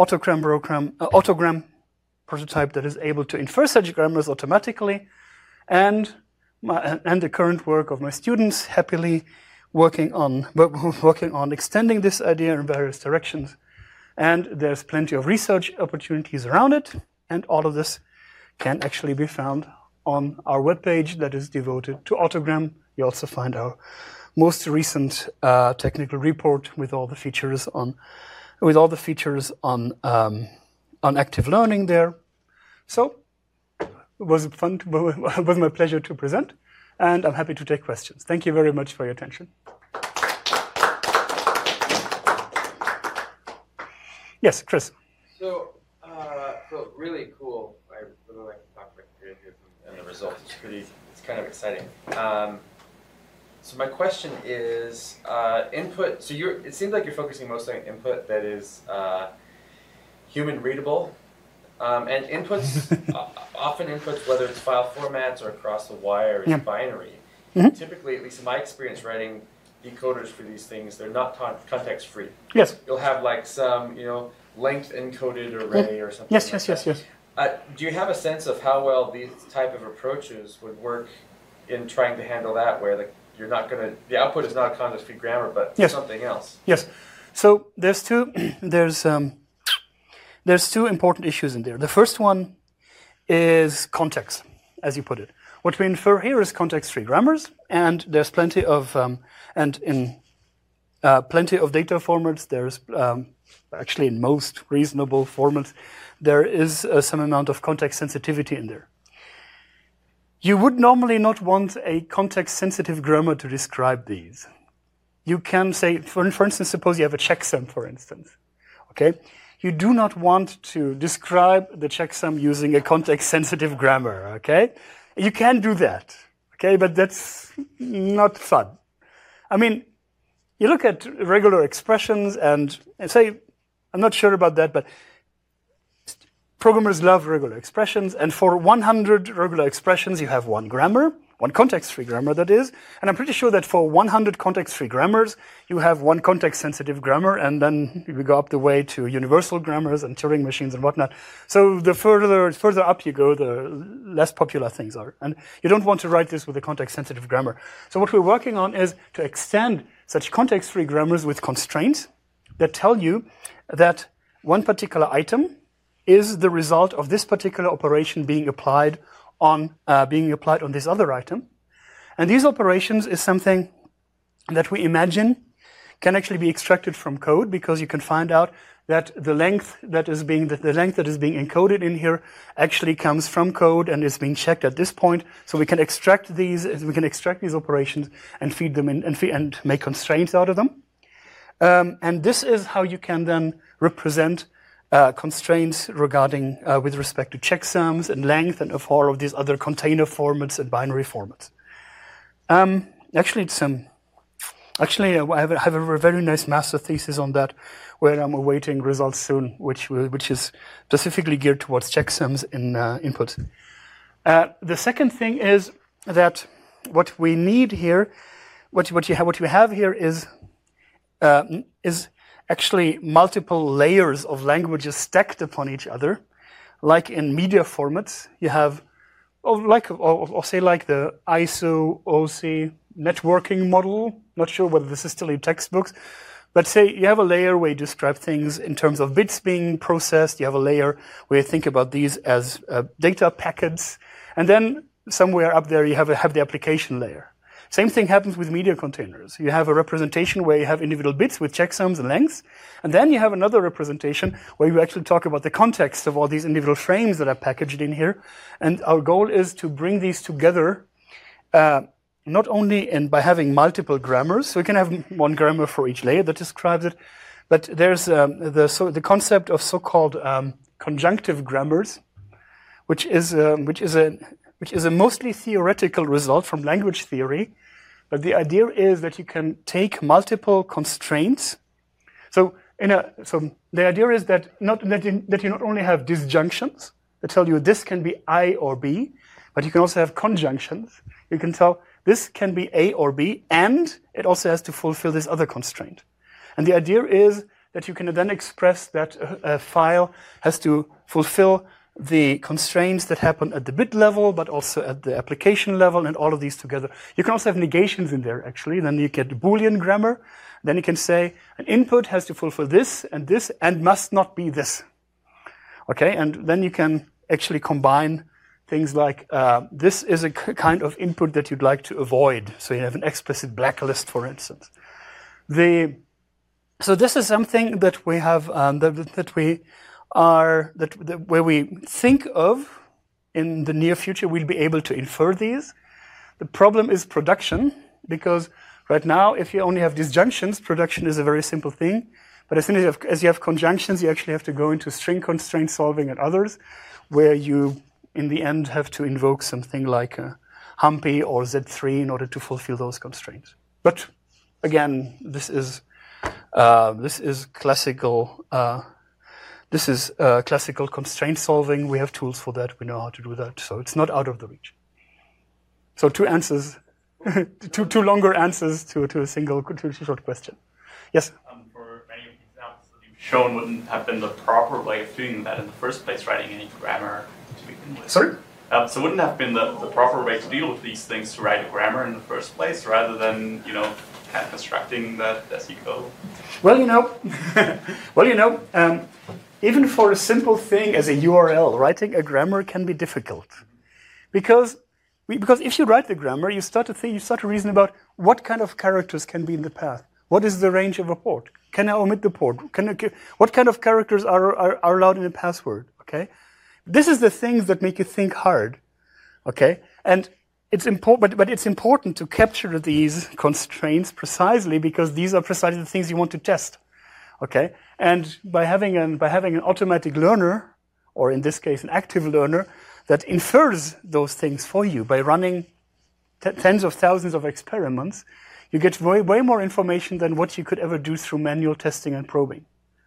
autogram prototype that is able to infer such grammars automatically. And the current work of my students happily working on extending this idea in various directions. And there's plenty of research opportunities around it. And all of this can actually be found on our webpage that is devoted to Autogram. You also find our most recent technical report with all the features on active learning there. So it was my pleasure to present, and I'm happy to take questions. Thank you very much for your attention. Yes, Chris. So really cool. I really like to talk about creative and the results. It's kind of exciting. So my question is input. So it seems like you're focusing mostly on input that is human readable, and inputs often inputs, whether it's file formats or across the wire, is binary. Mm-hmm. Typically, at least in my experience writing decoders for these things, they're not context free. Yes. You'll have like some length encoded array or something. Yes, like yes, that. yes. Do you have a sense of how well these type of approaches would work in trying to handle that, where the output is not a context-free grammar, but something else? Yes. So there's two important issues in there. The first one is context, as you put it. What we infer here is context-free grammars, and there's plenty of plenty of data formats. There's actually in most reasonable formats, there is some amount of context sensitivity in there. You would normally not want a context-sensitive grammar to describe these. You can say, for instance, suppose you have a checksum, for instance. Okay, you do not want to describe the checksum using a context-sensitive grammar. Okay, you can do that. Okay, but that's not fun. I mean, you look at regular expressions and say, I'm not sure about that, but programmers love regular expressions, and for 100 regular expressions, you have one grammar, one context-free grammar, that is. And I'm pretty sure that for 100 context-free grammars, you have one context-sensitive grammar, and then we go up the way to universal grammars and Turing machines and whatnot. So the further up you go, the less popular things are. And you don't want to write this with a context-sensitive grammar. So what we're working on is to extend such context-free grammars with constraints that tell you that one particular item is the result of this particular operation being applied on this other item. And these operations is something that we imagine can actually be extracted from code, because you can find out that the length that is being encoded in here actually comes from code and is being checked at this point. So we can extract these operations and feed them in and make constraints out of them. And this is how you can then represent constraints regarding with respect to checksums and length and of all of these other container formats and binary formats. Actually, Actually, I have a very nice master thesis on that, where I'm awaiting results soon, which is specifically geared towards checksums in input. The second thing is that what we need here, what you have here is actually multiple layers of languages stacked upon each other, like in media formats. You have, or say like the ISO OC networking model. Not sure whether this is still in textbooks, but say you have a layer where you describe things in terms of bits being processed. You have a layer where you think about these as data packets, and then somewhere up there you have the application layer. Same thing happens with media containers. You have a representation where you have individual bits with checksums and lengths, and then you have another representation where you actually talk about the context of all these individual frames that are packaged in here. And our goal is to bring these together, not only by having multiple grammars, so we can have one grammar for each layer that describes it, but there's the concept of so-called conjunctive grammars, which is a mostly theoretical result from language theory, but the idea is that you can take multiple constraints. So the idea is that you not only have disjunctions that tell you this can be I or B, but you can also have conjunctions. You can tell this can be A or B, and it also has to fulfill this other constraint. And the idea is that you can then express that a file has to fulfill the constraints that happen at the bit level, but also at the application level, and all of these together. You can also have negations in there, actually. Then you get Boolean grammar. Then you can say an input has to fulfill this, and must not be this. Okay, and then you can actually combine things like this is a kind of input that you'd like to avoid. So you have an explicit blacklist, for instance. So this is something that we have where we think of in the near future. We'll be able to infer these. The problem is production, because right now, if you only have disjunctions, production is a very simple thing. But as soon as you have conjunctions, you actually have to go into string constraint solving and others, where you, in the end, have to invoke something like Humpy or Z3 in order to fulfill those constraints. But again, this is classical. This is classical constraint solving. We have tools for that. We know how to do that. So it's not out of the reach. So two answers, two longer answers to a short question. Yes? For many of the examples that you've shown, wouldn't have been the proper way of doing that in the first place, writing any grammar to begin with. Sorry? So wouldn't have been the proper way to deal with these things to write a grammar in the first place, rather than, kind of constructing that as you go? Even for a simple thing as a URL, writing a grammar can be difficult. Because if you write the grammar, you start to reason about what kind of characters can be in the path. What is the range of a port? Can I omit the port? What kind of characters are allowed in a password? Okay, this is the things that make you think hard. Okay, and it's important, but it's important to capture these constraints precisely, because these are precisely the things you want to test. Okay, and by having an automatic learner, or in this case an active learner, that infers those things for you by running tens of thousands of experiments, you get way more information than what you could ever do through manual testing and probing.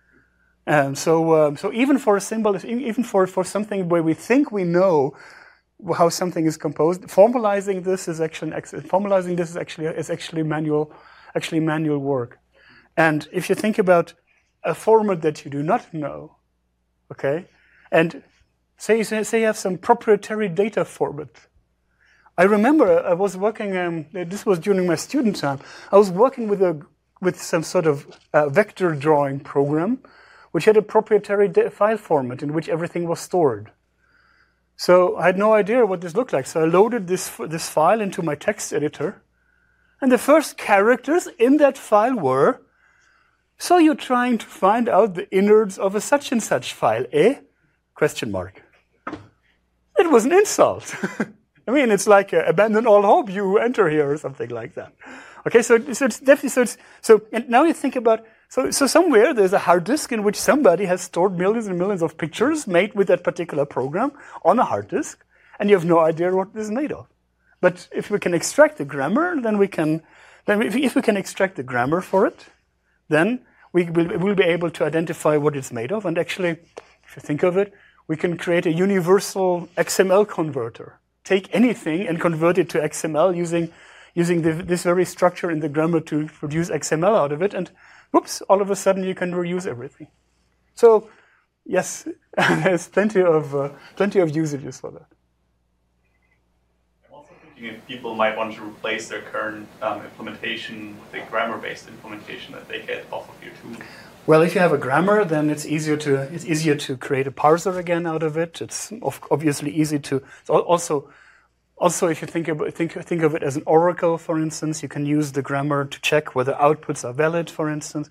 So even for a symbol, even for something where we think we know how something is composed, formalizing this is actually manual work. And if you think about a format that you do not know, okay, and say you have some proprietary data format. I remember I was working. This was during my student time. I was working with some sort of vector drawing program, which had a proprietary file format in which everything was stored. So I had no idea what this looked like. So I loaded this file into my text editor, and the first characters in that file were, "So you're trying to find out the innards of a such and such file, eh?" Question mark. It was an insult. I mean, it's like abandon all hope, you enter here, or something like that. Okay, so it's definitely and now you think about so somewhere there's a hard disk in which somebody has stored millions and millions of pictures made with that particular program on a hard disk, and you have no idea what this is made of. But if we can extract the grammar, then we can then if we can extract the grammar for it, then we'll be able to identify what it's made of. And actually, if you think of it, we can create a universal XML converter. Take anything and convert it to XML using this very structure in the grammar to produce XML out of it. And whoops, all of a sudden you can reuse everything. So yes, there's plenty of usages for that. I'm also thinking if people might want to replace their current implementation with a grammar-based implementation that they get off of your tool. Well, if you have a grammar, then it's easier to create a parser again out of it. It's obviously easy to also if you think of it as an oracle, for instance, you can use the grammar to check whether outputs are valid, for instance.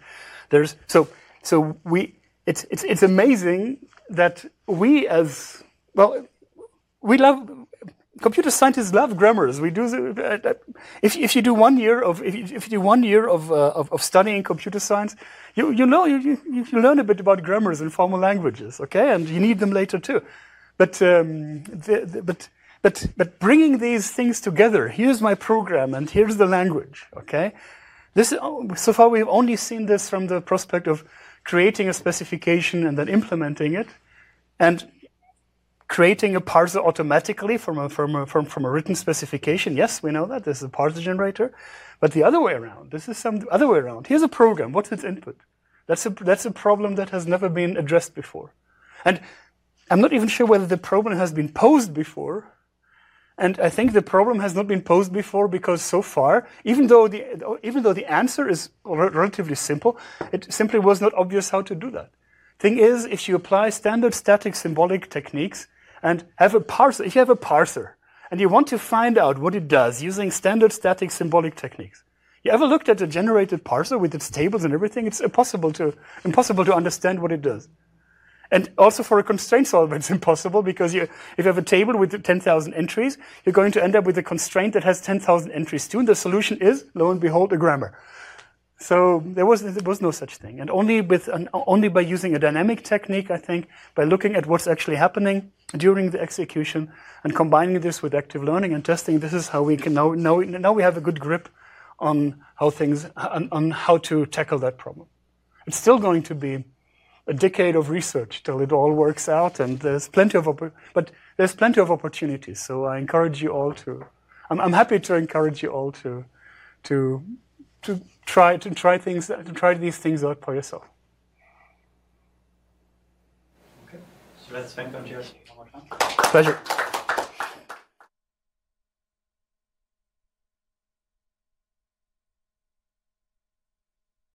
It's amazing that we computer scientists love grammars. We do. If you do 1 year of studying computer science, you learn a bit about grammars and formal languages. Okay, and you need them later too. But bringing these things together. Here's my program, and here's the language. Okay, so far we've only seen this from the prospect of creating a specification and then implementing it, and creating a parser automatically from a written specification. Yes, we know that. This is a parser generator. But the other way around, this is some other way around. Here's a program. What's its input? That's a problem that has never been addressed before. And I'm not even sure whether the problem has been posed before. And I think the problem has not been posed before because so far, even though the answer is relatively simple, it simply was not obvious how to do that. Thing is, if you apply standard static symbolic techniques and have a parser, if you have a parser and you want to find out what it does using standard static symbolic techniques, you ever looked at a generated parser with its tables and everything? It's impossible to understand what it does. And also for a constraint solver, it's impossible because if you have a table with 10,000 entries, you're going to end up with a constraint that has 10,000 entries too. And the solution is, lo and behold, a grammar. So there was no such thing. And only by using a dynamic technique, I think, by looking at what's actually happening during the execution and combining this with active learning and testing, this is how we can now we have a good grip on how to tackle that problem. It's still going to be a decade of research till it all works out, and there's plenty of opportunities. So I encourage you all to. I'm happy to encourage you all to try these things out for yourself. Okay, so let's thank Andreas one more time. Pleasure.